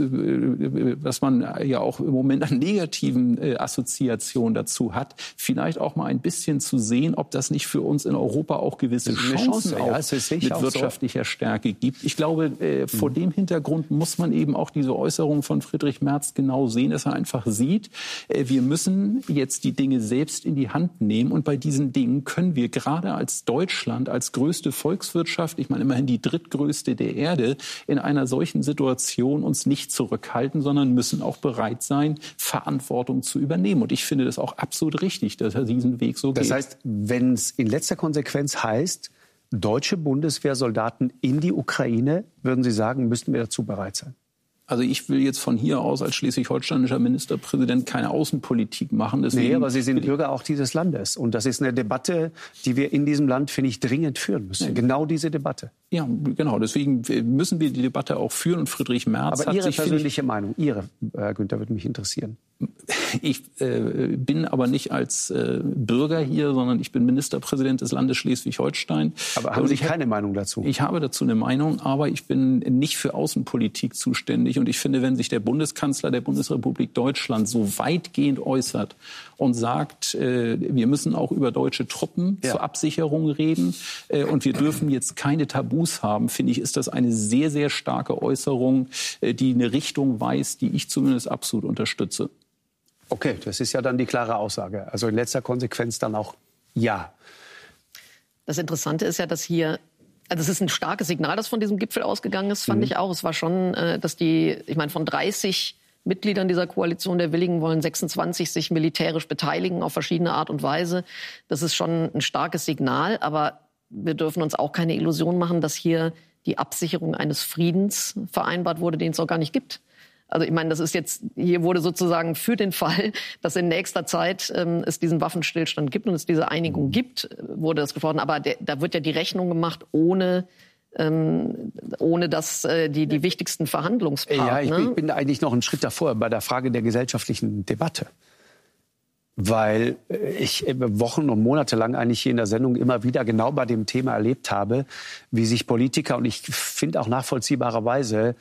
was man ja auch im Moment an negativen Assoziationen dazu hat, vielleicht auch mal ein bisschen zu sehen, ob das nicht für uns in Europa auch gewisse Chancen Chance, auch ja, mit auch wirtschaftlicher so. Stärke gibt. Ich glaube, äh, vor mhm. dem Hintergrund muss man eben auch diese Äußerung von Friedrich Merz genau sehen, dass er einfach sieht, äh, wir müssen jetzt die Dinge selbst in die Hand nehmen. Und bei diesen Dingen können wir gerade als Deutschland, als größte Volkswirtschaft, ich meine immerhin die drittgrößte der Erde, in einer solchen Situation uns nicht zurückhalten, sondern müssen auch bereit sein, Verantwortung zu übernehmen. Und ich finde das auch absolut richtig, dass er diesen Weg so das geht. Das heißt, wenn es in letzter Konsequenz heißt, deutsche Bundeswehrsoldaten in die Ukraine, würden Sie sagen, müssten wir dazu bereit sein? Also ich will jetzt von hier aus als schleswig-holsteinischer Ministerpräsident keine Außenpolitik machen. Deswegen nee, aber Sie sind Bürger auch dieses Landes. Und das ist eine Debatte, die wir in diesem Land, finde ich, dringend führen müssen. Ja. Genau diese Debatte. Ja, genau. Deswegen müssen wir die Debatte auch führen. Und Friedrich Merz aber hat Ihre sich... persönliche Meinung, Ihre, Herr Günther, würde mich interessieren. Ich äh, bin aber nicht als äh, Bürger hier, sondern ich bin Ministerpräsident des Landes Schleswig-Holstein. Aber haben Sie keine Meinung dazu? Ich habe dazu eine Meinung, aber ich bin nicht für Außenpolitik zuständig. Und ich finde, wenn sich der Bundeskanzler der Bundesrepublik Deutschland so weitgehend äußert und sagt, äh, wir müssen auch über deutsche Truppen ja. zur Absicherung reden äh, und wir dürfen jetzt keine Tabus haben, finde ich, ist das eine sehr, sehr starke Äußerung, äh, die eine Richtung weist, die ich zumindest absolut unterstütze. Okay, das ist ja dann die klare Aussage. Also in letzter Konsequenz dann auch ja. Das Interessante ist ja, dass hier Also es ist ein starkes Signal, das von diesem Gipfel ausgegangen ist, fand mhm. ich auch. Es war schon, dass die, ich meine, von dreißig Mitgliedern dieser Koalition der Willigen wollen sechsundzwanzig sich militärisch beteiligen auf verschiedene Art und Weise. Das ist schon ein starkes Signal, aber wir dürfen uns auch keine Illusion machen, dass hier die Absicherung eines Friedens vereinbart wurde, den es auch gar nicht gibt. Also ich meine, das ist jetzt, hier wurde sozusagen für den Fall, dass in nächster Zeit ähm, es diesen Waffenstillstand gibt und es diese Einigung gibt, wurde das gesprochen. Aber der, da wird ja die Rechnung gemacht, ohne ähm, ohne dass äh, die, die wichtigsten Verhandlungspartner... Ja, ich bin, ich bin eigentlich noch einen Schritt davor bei der Frage der gesellschaftlichen Debatte. Weil ich Wochen und Monate lang eigentlich hier in der Sendung immer wieder genau bei dem Thema erlebt habe, wie sich Politiker, und ich finde auch nachvollziehbarerweise,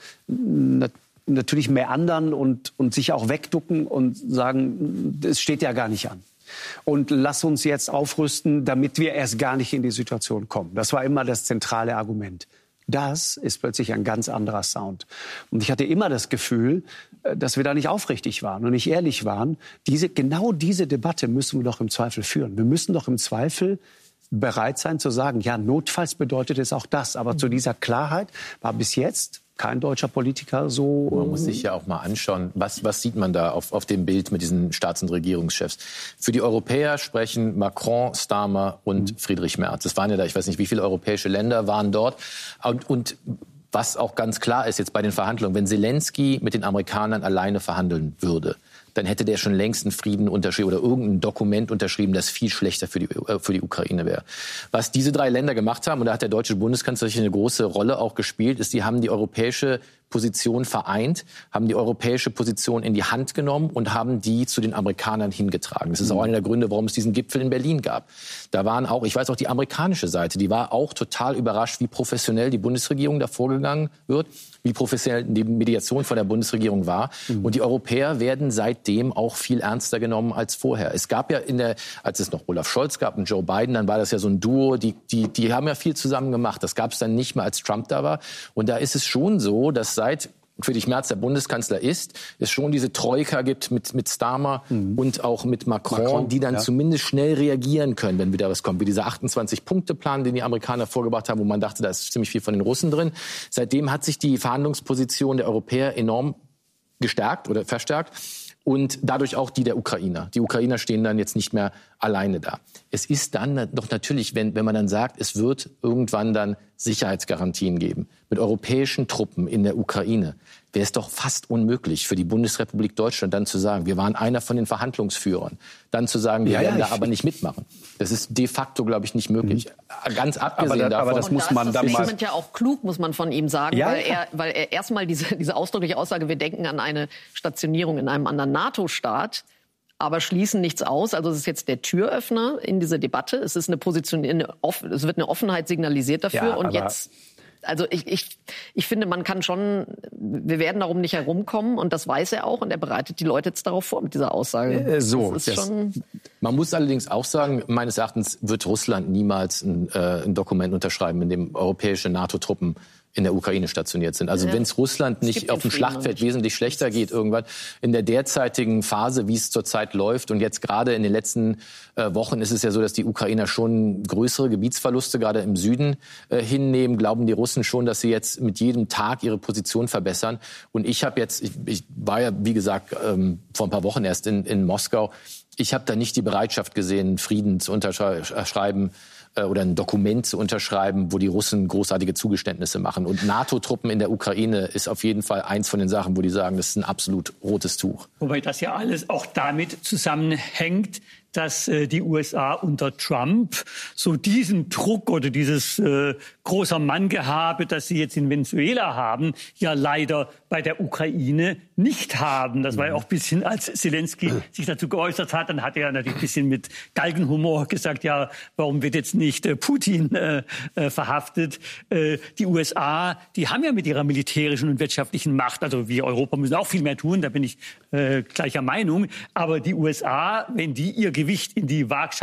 natürlich meandern und, und sich auch wegducken und sagen, es steht ja gar nicht an. Und lass uns jetzt aufrüsten, damit wir erst gar nicht in die Situation kommen. Das war immer das zentrale Argument. Das ist plötzlich ein ganz anderer Sound. Und ich hatte immer das Gefühl, dass wir da nicht aufrichtig waren und nicht ehrlich waren. Diese, genau diese Debatte müssen wir doch im Zweifel führen. Wir müssen doch im Zweifel bereit sein zu sagen, ja, notfalls bedeutet es auch das. Aber zu dieser Klarheit war bis jetzt kein deutscher Politiker so... Man muss sich ja auch mal anschauen, was, was sieht man da auf, auf dem Bild mit diesen Staats- und Regierungschefs. Für die Europäer sprechen Macron, Starmer und mhm. Friedrich Merz. Das waren ja da, ich weiß nicht, wie viele europäische Länder waren dort. Und, und was auch ganz klar ist jetzt bei den Verhandlungen, wenn Zelensky mit den Amerikanern alleine verhandeln würde, dann hätte der schon längst einen Frieden unterschrieben oder irgendein Dokument unterschrieben, das viel schlechter für die, äh, für die Ukraine wäre. Was diese drei Länder gemacht haben, und da hat der deutsche Bundeskanzler eine große Rolle auch gespielt, ist, die haben die europäische Position vereint, haben die europäische Position in die Hand genommen und haben die zu den Amerikanern hingetragen. Das ist auch einer der Gründe, warum es diesen Gipfel in Berlin gab. Da waren auch, ich weiß auch, die amerikanische Seite, die war auch total überrascht, wie professionell die Bundesregierung da vorgegangen wird, wie professionell die Mediation von der Bundesregierung war. Mhm. Und die Europäer werden seitdem auch viel ernster genommen als vorher. Es gab ja in der, als es noch Olaf Scholz gab und Joe Biden, dann war das ja so ein Duo, die, die, die haben ja viel zusammen gemacht. Das gab es dann nicht mehr, als Trump da war. Und da ist es schon so, dass seit Friedrich Merz der Bundeskanzler ist, es schon diese Troika gibt mit, mit Starmer mhm. und auch mit Macron, Macron die dann ja. zumindest schnell reagieren können, wenn wieder was kommt. Wie dieser achtundzwanzig-Punkte-Plan, den die Amerikaner vorgebracht haben, wo man dachte, da ist ziemlich viel von den Russen drin. Seitdem hat sich die Verhandlungsposition der Europäer enorm gestärkt oder verstärkt. Und dadurch auch die der Ukrainer. Die Ukrainer stehen dann jetzt nicht mehr alleine da. Es ist dann doch natürlich, wenn, wenn man dann sagt, es wird irgendwann dann Sicherheitsgarantien geben mit europäischen Truppen in der Ukraine, wäre es doch fast unmöglich für die Bundesrepublik Deutschland dann zu sagen, wir waren einer von den Verhandlungsführern. Dann zu sagen, wir ja, werden ja, da aber nicht mitmachen. Das ist de facto, glaube ich, nicht möglich. Mhm. Ganz abgesehen aber, davon. Aber das muss man dann mal... Das ist ja auch klug, muss man von ihm sagen, ja, weil, er, weil er erstmal diese, diese ausdrückliche Aussage, wir denken an eine Stationierung in einem anderen NATO-Staat, aber schließen nichts aus. Also es ist jetzt der Türöffner in diese Debatte. Es ist eine Position, eine, es wird eine Offenheit signalisiert dafür. Ja, und jetzt... Also ich, ich, ich finde, man kann schon, wir werden darum nicht herumkommen und das weiß er auch und er bereitet die Leute jetzt darauf vor mit dieser Aussage. Äh, so, das ist das, schon man muss allerdings auch sagen, meines Erachtens wird Russland niemals ein, äh, ein Dokument unterschreiben, in dem europäische NATO-Truppen in der Ukraine stationiert sind. Also ja. wenn es Russland nicht auf dem Schlachtfeld wesentlich schlechter geht irgendwann, in der derzeitigen Phase, wie es zurzeit läuft und jetzt gerade in den letzten äh, Wochen ist es ja so, dass die Ukrainer schon größere Gebietsverluste gerade im Süden äh, hinnehmen, glauben die Russen schon, dass sie jetzt mit jedem Tag ihre Position verbessern. Und ich habe jetzt, ich, ich war ja wie gesagt ähm, vor ein paar Wochen erst in, in Moskau, ich habe da nicht die Bereitschaft gesehen, Frieden zu unterschreiben oder ein Dokument zu unterschreiben, wo die Russen großartige Zugeständnisse machen. Und NATO-Truppen in der Ukraine ist auf jeden Fall eins von den Sachen, wo die sagen, das ist ein absolut rotes Tuch. Wobei das ja alles auch damit zusammenhängt, dass äh, die U S A unter Trump so diesen Druck oder dieses äh, großer Mann-Gehabe, das sie jetzt in Venezuela haben, ja leider bei der Ukraine nicht haben. Das war ja auch ein bisschen, als Zelensky sich dazu geäußert hat, dann hat er natürlich ein bisschen mit Galgenhumor gesagt, ja, warum wird jetzt nicht äh, Putin äh, äh, verhaftet? Äh, die U S A, die haben ja mit ihrer militärischen und wirtschaftlichen Macht, also wir Europa müssen auch viel mehr tun, da bin ich äh, gleicher Meinung, aber die U S A, wenn die ihr Gewicht in die Waagschale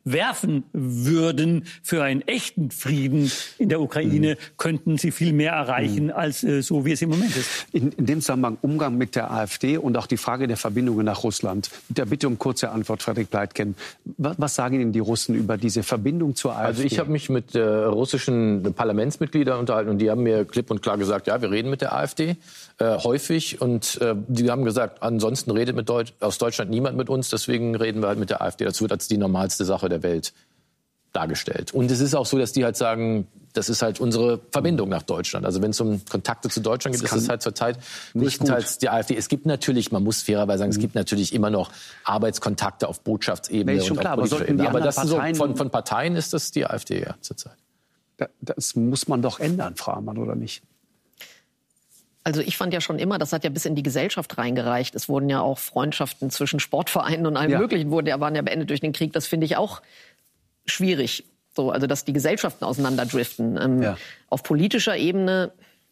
werfen würden für einen echten Frieden in der Ukraine, mhm. könnten sie viel mehr erreichen, mhm. als äh, so wie es im Moment ist. In, in dem Zusammenhang Umgang mit der AfD und auch die Frage der Verbindungen nach Russland. Mit der Bitte um kurze Antwort, Frederik Pleitgen. Was, was sagen Ihnen die Russen über diese Verbindung zur AfD? Also ich habe mich mit äh, russischen Parlamentsmitgliedern unterhalten und die haben mir klipp und klar gesagt, ja, wir reden mit der AfD äh, häufig und äh, die haben gesagt, ansonsten redet mit Deut- aus Deutschland niemand mit uns, deswegen reden wir halt mit der AfD. Das wird als die normalste Sache der Welt dargestellt. Und es ist auch so, dass die halt sagen, das ist halt unsere Verbindung nach Deutschland. Also wenn es um Kontakte zu Deutschland geht, ist es halt zurzeit größtenteils die AfD. Es gibt natürlich, man muss fairerweise sagen, mhm. es gibt natürlich immer noch Arbeitskontakte auf Botschaftsebene und klar, auf politischer Ebene. Aber das so, von, von Parteien ist das die AfD ja zurzeit. Das muss man doch ändern, Frau Ammann, oder nicht? Also ich fand ja schon immer, das hat ja bis in die Gesellschaft reingereicht. Es wurden ja auch Freundschaften zwischen Sportvereinen und allem ja. Möglichen wurden ja, waren ja beendet durch den Krieg. Das finde ich auch schwierig. So, also dass die Gesellschaften auseinanderdriften. Ähm, ja. Auf politischer Ebene,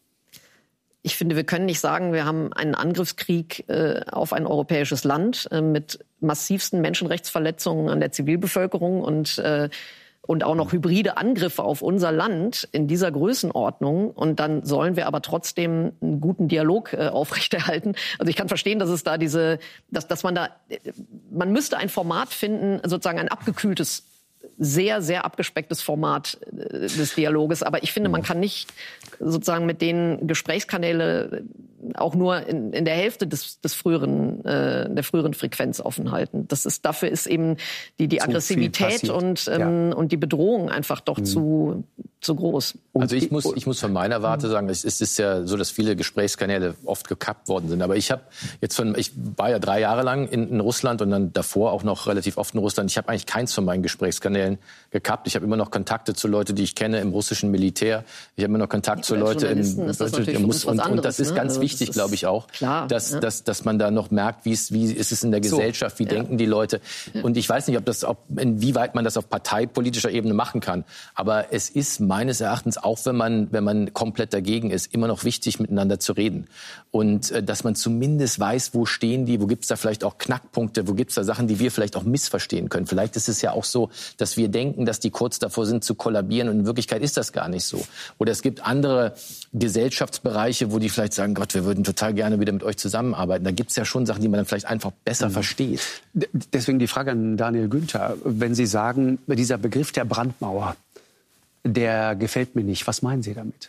ich finde, wir können nicht sagen, wir haben einen Angriffskrieg äh, auf ein europäisches Land äh, mit massivsten Menschenrechtsverletzungen an der Zivilbevölkerung und äh, und auch noch hybride Angriffe auf unser Land in dieser Größenordnung. Und dann sollen wir aber trotzdem einen guten Dialog äh, aufrechterhalten. Also ich kann verstehen, dass es da diese, dass, dass man da, man müsste ein Format finden, sozusagen ein abgekühltes, sehr, sehr abgespecktes Format äh, des Dialoges. Aber ich finde, man kann nicht sozusagen mit den Gesprächskanäle auch nur in, in der Hälfte des, des früheren, äh, der früheren Frequenz offen halten. Das ist, dafür ist eben die, die Aggressivität und, ähm, ja. und die Bedrohung einfach doch mhm. zu, zu groß. Also ich muss, ich muss von meiner Warte sagen, es ist ja so, dass viele Gesprächskanäle oft gekappt worden sind. Aber ich habe jetzt von, ich war ja drei Jahre lang in, in Russland und dann davor auch noch relativ oft in Russland. Ich habe eigentlich keins von meinen Gesprächskanälen gekappt. Ich habe immer noch Kontakte zu Leuten, die ich kenne im russischen Militär. Ich habe immer noch Kontakt zu Leuten im ist das muss, und, anderes, und das ist ne? ganz also wichtig, glaube ich auch, klar, dass, ja. dass, dass man da noch merkt, wie es, wie ist es in der Gesellschaft, wie so. denken ja. die Leute. Ja. Und ich weiß nicht, ob das, ob, inwieweit man das auf parteipolitischer Ebene machen kann. Aber es ist meines Erachtens, auch wenn man, wenn man komplett dagegen ist, immer noch wichtig, miteinander zu reden. Und äh, dass man zumindest weiß, wo stehen die, wo gibt es da vielleicht auch Knackpunkte, wo gibt es da Sachen, die wir vielleicht auch missverstehen können. Vielleicht ist es ja auch so, dass wir denken, dass die kurz davor sind zu kollabieren und in Wirklichkeit ist das gar nicht so. Oder es gibt andere Gesellschaftsbereiche, wo die vielleicht sagen, Gott, wir würden total gerne wieder mit euch zusammenarbeiten. Da gibt es ja schon Sachen, die man dann vielleicht einfach besser mhm. versteht. Deswegen die Frage an Daniel Günther. Wenn Sie sagen, dieser Begriff der Brandmauer, der gefällt mir nicht. Was meinen Sie damit?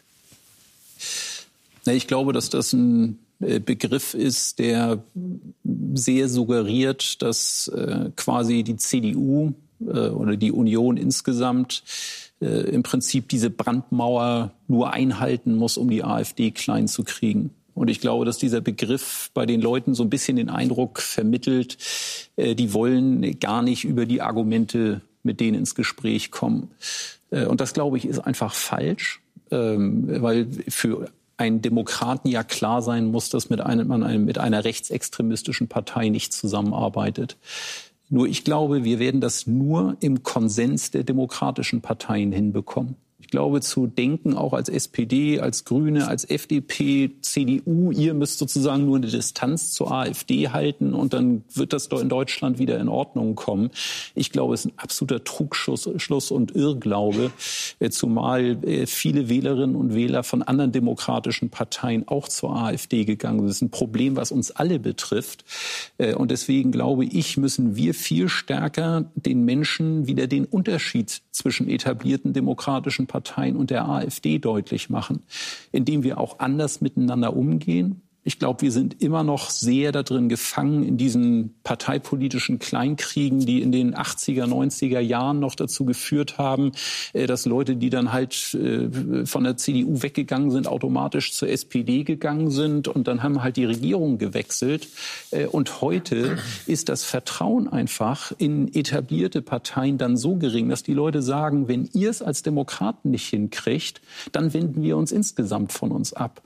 Ich glaube, dass das ein Begriff ist, der sehr suggeriert, dass äh, quasi die C D U äh, oder die Union insgesamt äh, im Prinzip diese Brandmauer nur einhalten muss, um die AfD klein zu kriegen. Und ich glaube, dass dieser Begriff bei den Leuten so ein bisschen den Eindruck vermittelt, äh, die wollen gar nicht über die Argumente mit denen ins Gespräch kommen. Äh, und das, glaube ich, ist einfach falsch, ähm, weil für einen Demokraten ja klar sein muss, dass mit einem, man einem, mit einer rechtsextremistischen Partei nicht zusammenarbeitet. Nur ich glaube, wir werden das nur im Konsens der demokratischen Parteien hinbekommen. Ich glaube, zu denken, auch als S P D, als Grüne, als F D P, C D U, ihr müsst sozusagen nur eine Distanz zur AfD halten und dann wird das in Deutschland wieder in Ordnung kommen. Ich glaube, es ist ein absoluter Trugschluss Schluss und Irrglaube, zumal viele Wählerinnen und Wähler von anderen demokratischen Parteien auch zur AfD gegangen sind. Das ist ein Problem, was uns alle betrifft. Und deswegen glaube ich, müssen wir viel stärker den Menschen wieder den Unterschied zwischen etablierten demokratischen Parteien und der AfD deutlich machen, indem wir auch anders miteinander umgehen. Ich glaube, wir sind immer noch sehr da drin gefangen in diesen parteipolitischen Kleinkriegen, die in den achtziger, neunziger Jahren noch dazu geführt haben, dass Leute, die dann halt von der C D U weggegangen sind, automatisch zur S P D gegangen sind und dann haben halt die Regierung gewechselt. Und heute ist das Vertrauen einfach in etablierte Parteien dann so gering, dass die Leute sagen, wenn ihr es als Demokraten nicht hinkriegt, dann wenden wir uns insgesamt von uns ab.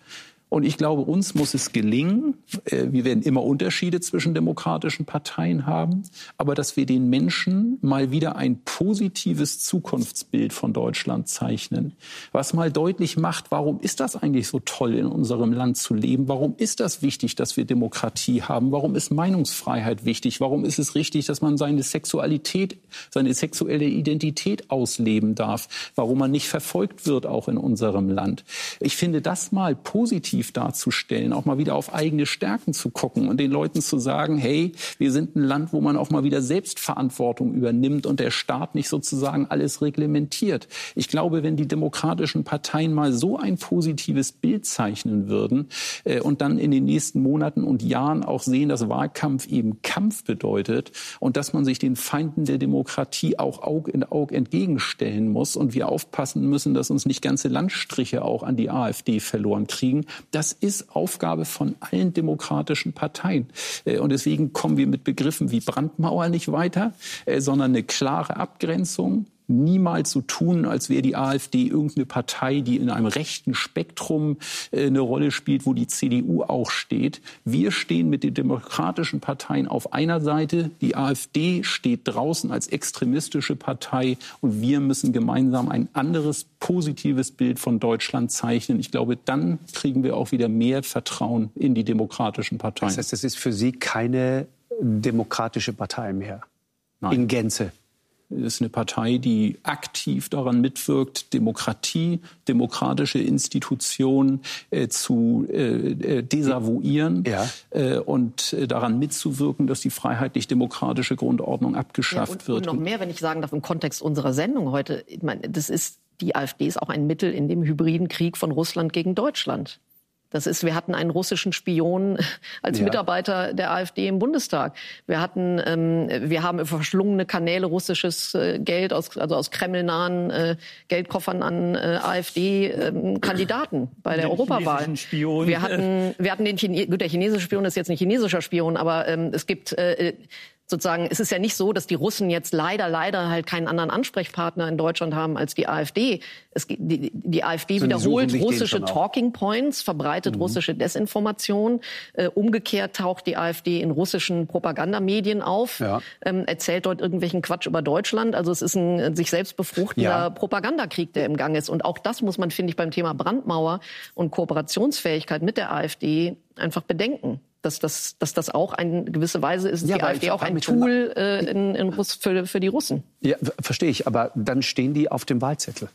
Und ich glaube, uns muss es gelingen, äh, wir werden immer Unterschiede zwischen demokratischen Parteien haben, aber dass wir den Menschen mal wieder ein positives Zukunftsbild von Deutschland zeichnen, was mal deutlich macht, warum ist das eigentlich so toll, in unserem Land zu leben? Warum ist das wichtig, dass wir Demokratie haben? Warum ist Meinungsfreiheit wichtig? Warum ist es richtig, dass man seine Sexualität, seine sexuelle Identität ausleben darf? Warum man nicht verfolgt wird, auch in unserem Land? Ich finde, das mal positiv darzustellen, auch mal wieder auf eigene Stärken zu gucken und den Leuten zu sagen, hey, wir sind ein Land, wo man auch mal wieder Selbstverantwortung übernimmt und der Staat nicht sozusagen alles reglementiert. Ich glaube, wenn die demokratischen Parteien mal so ein positives Bild zeichnen würden äh, und dann in den nächsten Monaten und Jahren auch sehen, dass Wahlkampf eben Kampf bedeutet und dass man sich den Feinden der Demokratie auch Aug in Aug entgegenstellen muss und wir aufpassen müssen, dass uns nicht ganze Landstriche auch an die AfD verloren kriegen. Das ist Aufgabe von allen demokratischen Parteien. Und deswegen kommen wir mit Begriffen wie Brandmauer nicht weiter, sondern eine klare Abgrenzung. Niemals so tun, als wäre die AfD irgendeine Partei, die in einem rechten Spektrum äh, eine Rolle spielt, wo die C D U auch steht. Wir stehen mit den demokratischen Parteien auf einer Seite. Die AfD steht draußen als extremistische Partei. Und wir müssen gemeinsam ein anderes, positives Bild von Deutschland zeichnen. Ich glaube, dann kriegen wir auch wieder mehr Vertrauen in die demokratischen Parteien. Das heißt, es ist für Sie keine demokratische Partei mehr? Nein. In Gänze? Es ist eine Partei, die aktiv daran mitwirkt, Demokratie, demokratische Institutionen äh, zu äh, desavouieren ja. äh, und äh, daran mitzuwirken, dass die freiheitlich-demokratische Grundordnung abgeschafft ja, und, wird. Und noch mehr, wenn ich sagen darf, im Kontext unserer Sendung heute, ich meine, das ist, die AfD ist auch ein Mittel in dem hybriden Krieg von Russland gegen Deutschland. Das ist, wir hatten einen russischen Spion als ja. Mitarbeiter der AfD im Bundestag. Wir hatten, ähm, wir haben über verschlungene Kanäle russisches äh, Geld aus, also aus kremlnahen äh, Geldkoffern an äh, AfD-Kandidaten ähm, bei der den Europawahl. Spion. Wir hatten, wir hatten den Chine- gut, der chinesische Spion ist jetzt ein chinesischer Spion, aber ähm, es gibt äh, sozusagen, es ist ja nicht so, dass die Russen jetzt leider, leider halt keinen anderen Ansprechpartner in Deutschland haben als die AfD. Es, die, die AfD also wiederholt russische Talking Points, verbreitet mhm. russische Desinformation. Äh, umgekehrt taucht die AfD in russischen Propagandamedien auf, ja. ähm, erzählt dort irgendwelchen Quatsch über Deutschland. Also es ist ein sich selbst befruchtender ja. Propagandakrieg, der im Gang ist. Und auch das muss man, finde ich, beim Thema Brandmauer und Kooperationsfähigkeit mit der AfD einfach bedenken. Dass das, dass das auch eine gewisse Weise ist, ja, die AfD auch ein Tool äh, in, in Russ, für, für die Russen. Ja, verstehe ich. Aber dann stehen die auf dem Wahlzettel.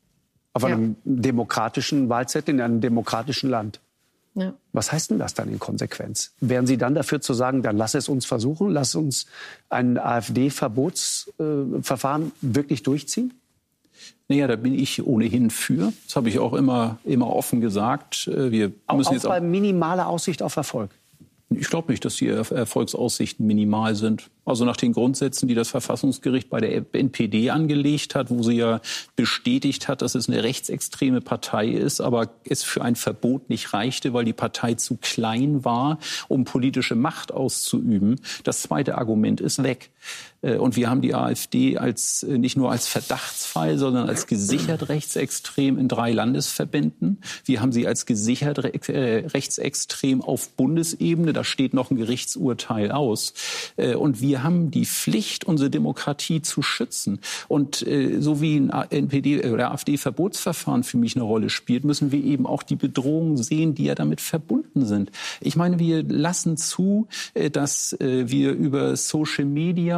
Auf einem ja. demokratischen Wahlzettel in einem demokratischen Land. Ja. Was heißt denn das dann in Konsequenz? Wären Sie dann dafür zu sagen, dann lass es uns versuchen, lass uns ein AfD-Verbotsverfahren äh, wirklich durchziehen? Naja, da bin ich ohnehin für. Das habe ich auch immer, immer offen gesagt. Wir auch, müssen auch jetzt bei minimaler Aussicht auf Erfolg? Ich glaube nicht, dass die Erfolgsaussichten minimal sind. Also nach den Grundsätzen, die das Verfassungsgericht bei der N P D angelegt hat, wo sie ja bestätigt hat, dass es eine rechtsextreme Partei ist, aber es für ein Verbot nicht reichte, weil die Partei zu klein war, um politische Macht auszuüben. Das zweite Argument ist weg. Und wir haben die AfD als, nicht nur als Verdachtsfall, sondern als gesichert rechtsextrem in drei Landesverbänden. Wir haben sie als gesichert rechtsextrem auf Bundesebene. Da steht noch ein Gerichtsurteil aus. Und wir haben die Pflicht, unsere Demokratie zu schützen. Und so wie ein N P D oder AfD-Verbotsverfahren für mich eine Rolle spielt, müssen wir eben auch die Bedrohungen sehen, die ja damit verbunden sind. Ich meine, wir lassen zu, dass wir über Social Media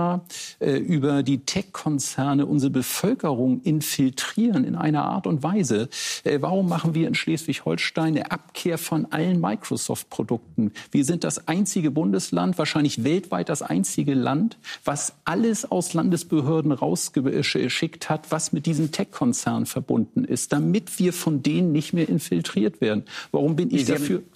über die Tech-Konzerne unsere Bevölkerung infiltrieren in einer Art und Weise. Warum machen wir in Schleswig-Holstein eine Abkehr von allen Microsoft-Produkten? Wir sind das einzige Bundesland, wahrscheinlich weltweit das einzige Land, was alles aus Landesbehörden rausgeschickt hat, was mit diesen Tech-Konzernen verbunden ist, damit wir von denen nicht mehr infiltriert werden. Warum bin ich Sie dafür? Haben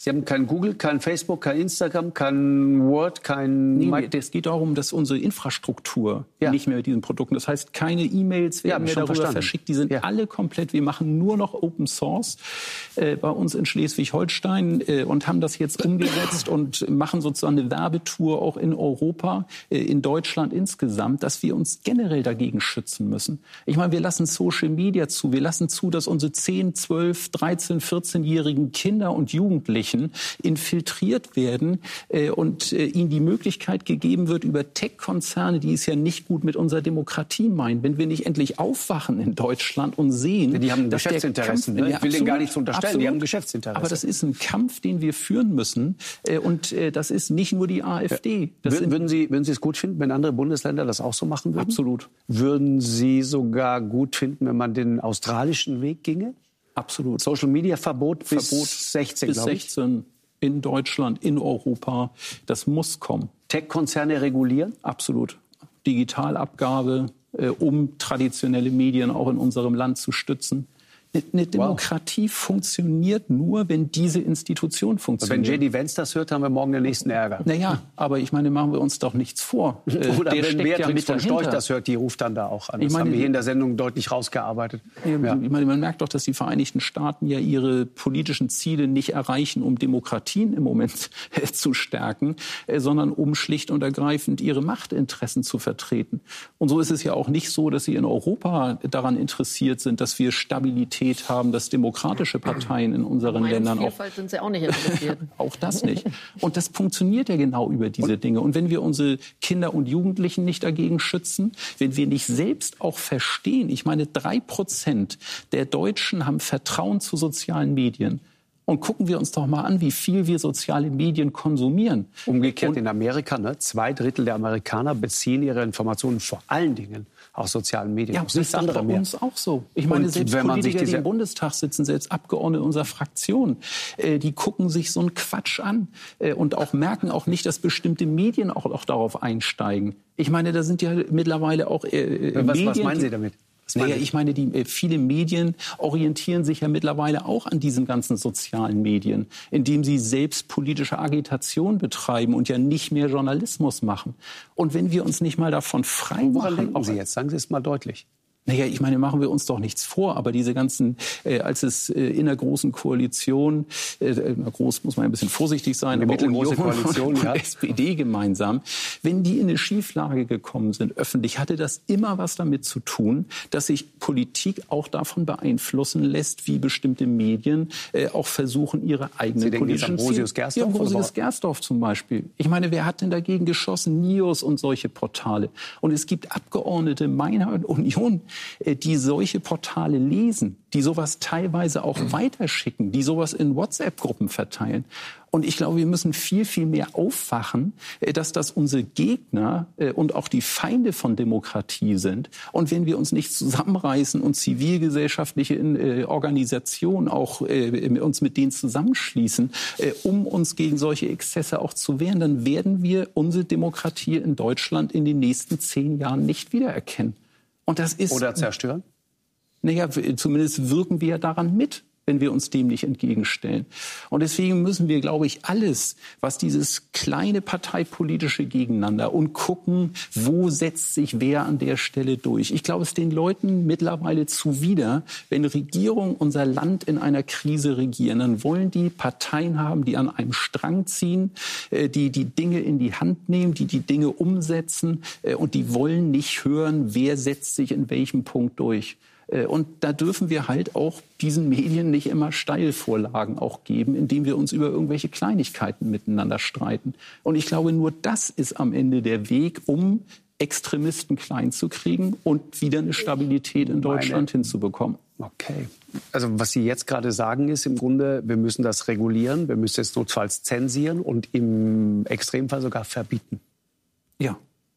Sie haben kein Google, kein Facebook, kein Instagram, kein Word, kein... Nee, es geht darum, dass unsere Infrastruktur ja. nicht mehr mit diesen Produkten, das heißt, keine E-Mails werden ja, mehr darüber verstanden. verschickt, die sind ja. alle komplett, wir machen nur noch Open Source äh, bei uns in Schleswig-Holstein äh, und haben das jetzt umgesetzt und machen sozusagen eine Werbetour auch in Europa, äh, in Deutschland insgesamt, dass wir uns generell dagegen schützen müssen. Ich meine, wir lassen Social Media zu, wir lassen zu, dass unsere zehn, zwölf, dreizehn, vierzehnjährigen Kinder und Jugendlichen infiltriert werden äh, und äh, ihnen die Möglichkeit gegeben wird, über Tech-Konzerne, die es ja nicht gut mit unserer Demokratie meinen, wenn wir nicht endlich aufwachen in Deutschland und sehen... Die haben Geschäftsinteressen. Kampf, ne? Ich will denen gar nichts unterstellen, absolut, die haben Geschäftsinteressen. Aber das ist ein Kampf, den wir führen müssen äh, und äh, das ist nicht nur die AfD. Das würden, würden, Sie, würden Sie es gut finden, wenn andere Bundesländer das auch so machen würden? Absolut. Würden Sie sogar gut finden, wenn man den australischen Weg ginge? Absolut. Social-Media-Verbot bis Verbot sechzehn, bis sechzehn in Deutschland, in Europa. Das muss kommen. Tech-Konzerne regulieren? Absolut. Digitalabgabe, äh, um traditionelle Medien auch in unserem Land zu stützen. Eine Demokratie wow. funktioniert nur, wenn diese Institution funktioniert. Wenn J D Vance das hört, haben wir morgen den nächsten Ärger. Naja, aber ich meine, machen wir uns doch nichts vor. Oder der wenn Beatrix ja von Storch das hört, die ruft dann da auch an. Das ich meine, haben wir hier in der Sendung deutlich rausgearbeitet. Ja. Ich meine, man merkt doch, dass die Vereinigten Staaten ja ihre politischen Ziele nicht erreichen, um Demokratien im Moment zu stärken, sondern um schlicht und ergreifend ihre Machtinteressen zu vertreten. Und so ist es ja auch nicht so, dass sie in Europa daran interessiert sind, dass wir Stabilität haben, dass demokratische Parteien in unseren Ländern auch... sind sie auch nicht interessiert. Auch das nicht. Und das funktioniert ja genau über diese Dinge. Und wenn wir unsere Kinder und Jugendlichen nicht dagegen schützen, wenn wir nicht selbst auch verstehen, ich meine, drei Prozent der Deutschen haben Vertrauen zu sozialen Medien. Und gucken wir uns doch mal an, wie viel wir soziale Medien konsumieren. Umgekehrt und in Amerika, ne? Zwei Drittel der Amerikaner beziehen ihre Informationen vor allen Dingen aus sozialen Medien. Ja, das ist doch bei uns auch so. Ich meine, und selbst Politiker, die im Bundestag sitzen, selbst Abgeordnete unserer Fraktion, äh, die gucken sich so einen Quatsch an äh, und auch merken auch nicht, dass bestimmte Medien auch, auch darauf einsteigen. Ich meine, da sind ja mittlerweile auch äh, was, Medien... Was meinen Sie damit? Naja, ich meine, die, äh, viele Medien orientieren sich ja mittlerweile auch an diesen ganzen sozialen Medien, indem sie selbst politische Agitation betreiben und ja nicht mehr Journalismus machen. Und wenn wir uns nicht mal davon frei machen... Woran denken Sie jetzt? Sagen Sie es mal deutlich. Naja, ich meine, machen wir uns doch nichts vor, aber diese ganzen, äh, als es äh, in der großen Koalition, äh, groß muss man ein bisschen vorsichtig sein, aber mittelgroße Koalition, ja. S P D gemeinsam, wenn die in eine Schieflage gekommen sind, öffentlich, hatte das immer was damit zu tun, dass sich Politik auch davon beeinflussen lässt, wie bestimmte Medien äh, auch versuchen, ihre eigenen Sie politischen Ziele... Ambrosius Gersdorf? Ja, Ambrosius Gersdorf zum Beispiel. Ich meine, wer hat denn dagegen geschossen? Nios und solche Portale. Und es gibt Abgeordnete meiner Union, die solche Portale lesen, die sowas teilweise auch weiterschicken, die sowas in WhatsApp-Gruppen verteilen. Und ich glaube, wir müssen viel, viel mehr aufwachen, dass das unsere Gegner und auch die Feinde von Demokratie sind. Und wenn wir uns nicht zusammenreißen und zivilgesellschaftliche Organisationen auch uns mit denen zusammenschließen, um uns gegen solche Exzesse auch zu wehren, dann werden wir unsere Demokratie in Deutschland in den nächsten zehn Jahren nicht wiedererkennen. Und das ist, oder zerstören? Naja, zumindest wirken wir daran mit, wenn wir uns dem nicht entgegenstellen. Und deswegen müssen wir, glaube ich, alles, was dieses kleine parteipolitische Gegeneinander und gucken, wo setzt sich wer an der Stelle durch. Ich glaube, es ist den Leuten mittlerweile zuwider, wenn Regierungen unser Land in einer Krise regieren. Dann wollen die Parteien haben, die an einem Strang ziehen, die die Dinge in die Hand nehmen, die die Dinge umsetzen. Und die wollen nicht hören, wer setzt sich in welchem Punkt durch. Und da dürfen wir halt auch diesen Medien nicht immer Steilvorlagen auch geben, indem wir uns über irgendwelche Kleinigkeiten miteinander streiten. Und ich glaube, nur das ist am Ende der Weg, um Extremisten klein zu kriegen und wieder eine Stabilität in Deutschland Meine. hinzubekommen. Okay. Also was Sie jetzt gerade sagen, ist im Grunde, wir müssen das regulieren, wir müssen es notfalls zensieren und im Extremfall sogar verbieten. Ja.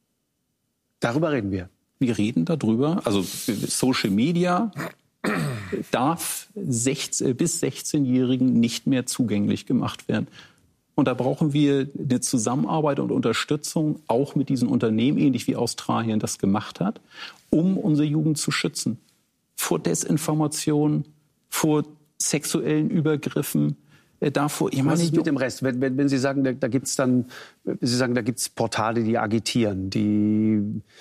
Darüber reden wir. Wir reden darüber, also Social Media darf sechzehn, bis sechzehnjährigen nicht mehr zugänglich gemacht werden. Und da brauchen wir eine Zusammenarbeit und Unterstützung, auch mit diesen Unternehmen, ähnlich wie Australien das gemacht hat, um unsere Jugend zu schützen. Vor Desinformation, vor sexuellen Übergriffen, äh, davor. Ich meine, was ist mit dem Rest? Wenn, wenn, wenn Sie sagen, da, da gibt es dann, Sie sagen, da gibt es Portale, die agitieren, die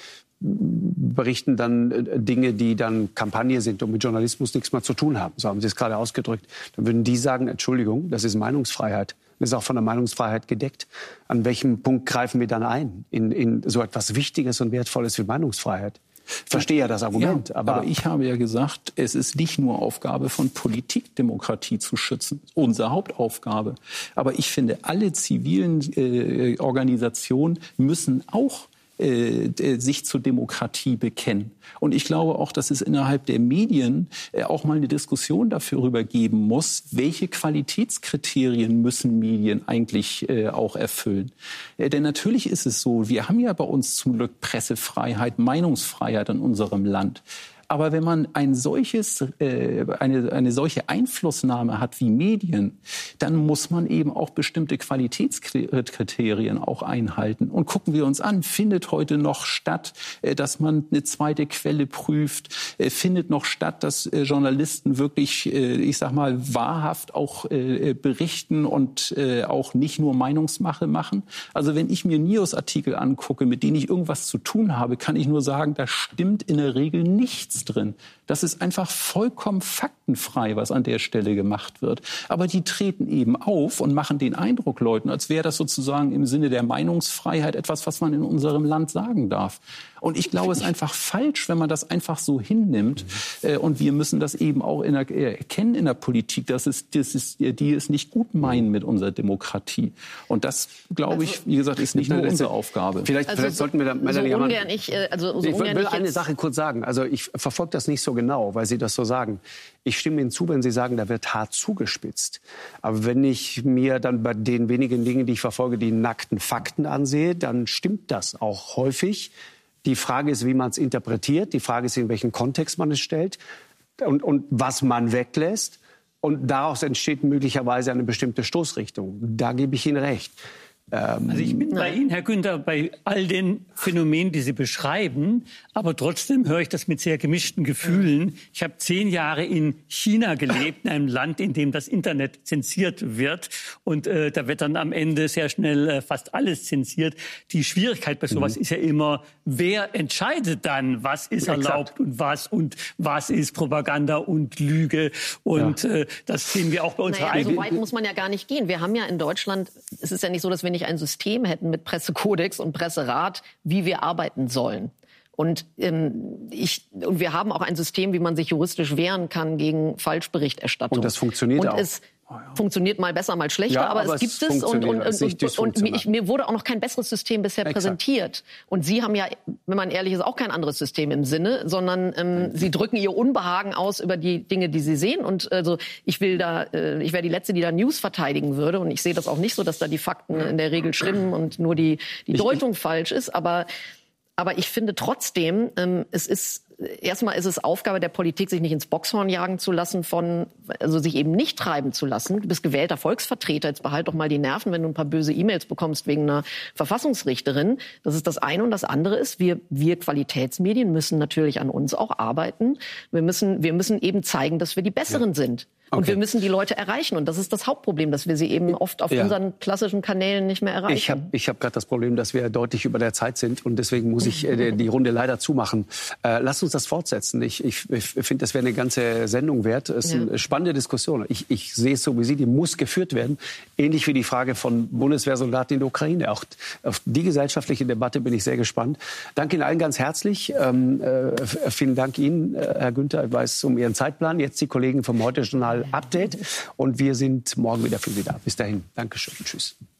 berichten dann Dinge, die dann Kampagne sind und mit Journalismus nichts mehr zu tun haben. So haben Sie es gerade ausgedrückt. Dann würden die sagen, Entschuldigung, das ist Meinungsfreiheit. Das ist auch von der Meinungsfreiheit gedeckt. An welchem Punkt greifen wir dann ein in, in so etwas Wichtiges und Wertvolles wie Meinungsfreiheit? Ich verstehe ja das Argument. Ja, aber, aber ich habe ja gesagt, es ist nicht nur Aufgabe von Politik, Demokratie zu schützen. Unsere Hauptaufgabe. Aber ich finde, alle zivilen äh, Organisationen müssen auch Äh, sich zur Demokratie bekennen. Und ich glaube auch, dass es innerhalb der Medien äh, auch mal eine Diskussion darüber geben muss, welche Qualitätskriterien müssen Medien eigentlich äh, auch erfüllen. Äh, denn natürlich ist es so, wir haben ja bei uns zum Glück Pressefreiheit, Meinungsfreiheit in unserem Land. Aber wenn man ein solches, äh, eine, eine solche Einflussnahme hat wie Medien, dann muss man eben auch bestimmte Qualitätskriterien auch einhalten. Und gucken wir uns an, findet heute noch statt, äh, dass man eine zweite Quelle prüft, äh, findet noch statt, dass äh, Journalisten wirklich, äh, ich sag mal, wahrhaft auch äh, berichten und äh, auch nicht nur Meinungsmache machen. Also wenn ich mir News-Artikel angucke, mit denen ich irgendwas zu tun habe, kann ich nur sagen, da stimmt in der Regel nichts drin. Das ist einfach vollkommen faktenfrei, was an der Stelle gemacht wird. Aber die treten eben auf und machen den Eindruck Leuten, als wäre das sozusagen im Sinne der Meinungsfreiheit etwas, was man in unserem Land sagen darf. Und ich glaube, es ist einfach falsch, wenn man das einfach so hinnimmt. Mhm. Und wir müssen das eben auch in der, erkennen in der Politik, dass es, das ist, die es nicht gut meinen mit unserer Demokratie. Und das, glaube also, ich, wie gesagt, ist nicht nur unsere Aufgabe. Vielleicht, also vielleicht so, sollten wir da... So ungern ich, also so ich ungern will ich eine jetzt Sache kurz sagen. Also ich verfolge das nicht so genau, weil Sie das so sagen. Ich stimme Ihnen zu, wenn Sie sagen, da wird hart zugespitzt. Aber wenn ich mir dann bei den wenigen Dingen, die ich verfolge, die nackten Fakten ansehe, dann stimmt das auch häufig. Die Frage ist, wie man es interpretiert. Die Frage ist, in welchen Kontext man es stellt und, und was man weglässt. Und daraus entsteht möglicherweise eine bestimmte Stoßrichtung. Da gebe ich Ihnen recht. Also ich bin bei Ihnen, Herr Günther, bei all den Phänomenen, die Sie beschreiben. Aber trotzdem höre ich das mit sehr gemischten Gefühlen. Ich habe zehn Jahre in China gelebt, in einem Land, in dem das Internet zensiert wird. Und äh, da wird dann am Ende sehr schnell äh, fast alles zensiert. Die Schwierigkeit bei sowas mhm. ist ja immer, wer entscheidet dann, was ist Exakt. erlaubt und was und was ist Propaganda und Lüge. Und ja. äh, das sehen wir auch bei unserer naja, eigenen... So weit muss man ja gar nicht gehen. Wir haben ja in Deutschland, es ist ja nicht so, dass wir nicht ein System hätten mit Pressekodex und Presserat, wie wir arbeiten sollen. Und, ähm, ich, und wir haben auch ein System, wie man sich juristisch wehren kann gegen Falschberichterstattung. Und das funktioniert und auch. Es oh ja. funktioniert mal besser, mal schlechter, ja, aber, aber es gibt es. Und, und, und, und, und ich, mir wurde auch noch kein besseres System bisher Exakt. präsentiert. Und Sie haben ja, wenn man ehrlich ist, auch kein anderes System im Sinne, sondern ähm, Sie drücken Ihr Unbehagen aus über die Dinge, die Sie sehen. Und also ich will da, äh, ich wäre die Letzte, die da News verteidigen würde. Und ich sehe das auch nicht so, dass da die Fakten in der Regel stimmen und nur die, die Deutung ich, falsch ist. Aber Aber ich finde trotzdem, ähm, es ist erstmal ist es Aufgabe der Politik, sich nicht ins Boxhorn jagen zu lassen, von also sich eben nicht treiben zu lassen. Du bist gewählter Volksvertreter, jetzt behalt doch mal die Nerven, wenn du ein paar böse E-Mails bekommst wegen einer Verfassungsrichterin. Das ist das eine. Und das andere ist, wir wir Qualitätsmedien müssen natürlich an uns auch arbeiten. Wir müssen wir müssen eben zeigen, dass wir die Besseren ja. sind. Und okay. wir müssen die Leute erreichen. Und das ist das Hauptproblem, dass wir sie eben oft auf ja. unseren klassischen Kanälen nicht mehr erreichen. Ich habe ich hab gerade das Problem, dass wir deutlich über der Zeit sind. Und deswegen muss ich äh, die Runde leider zumachen. Äh, lasst uns das fortsetzen. Ich, ich, ich finde, das wäre eine ganze Sendung wert. Es ist ja. eine spannende Diskussion. Ich, ich sehe es so wie Sie, die muss geführt werden. Ähnlich wie die Frage von Bundeswehrsoldaten in der Ukraine. Auch auf die gesellschaftliche Debatte bin ich sehr gespannt. Danke Ihnen allen ganz herzlich. Ähm, äh, vielen Dank Ihnen, äh, Herr Günther. Ich weiß um Ihren Zeitplan. Jetzt die Kollegen vom Heute-Journal Update. Und wir sind morgen wieder für Sie da. Bis dahin. Dankeschön. Tschüss.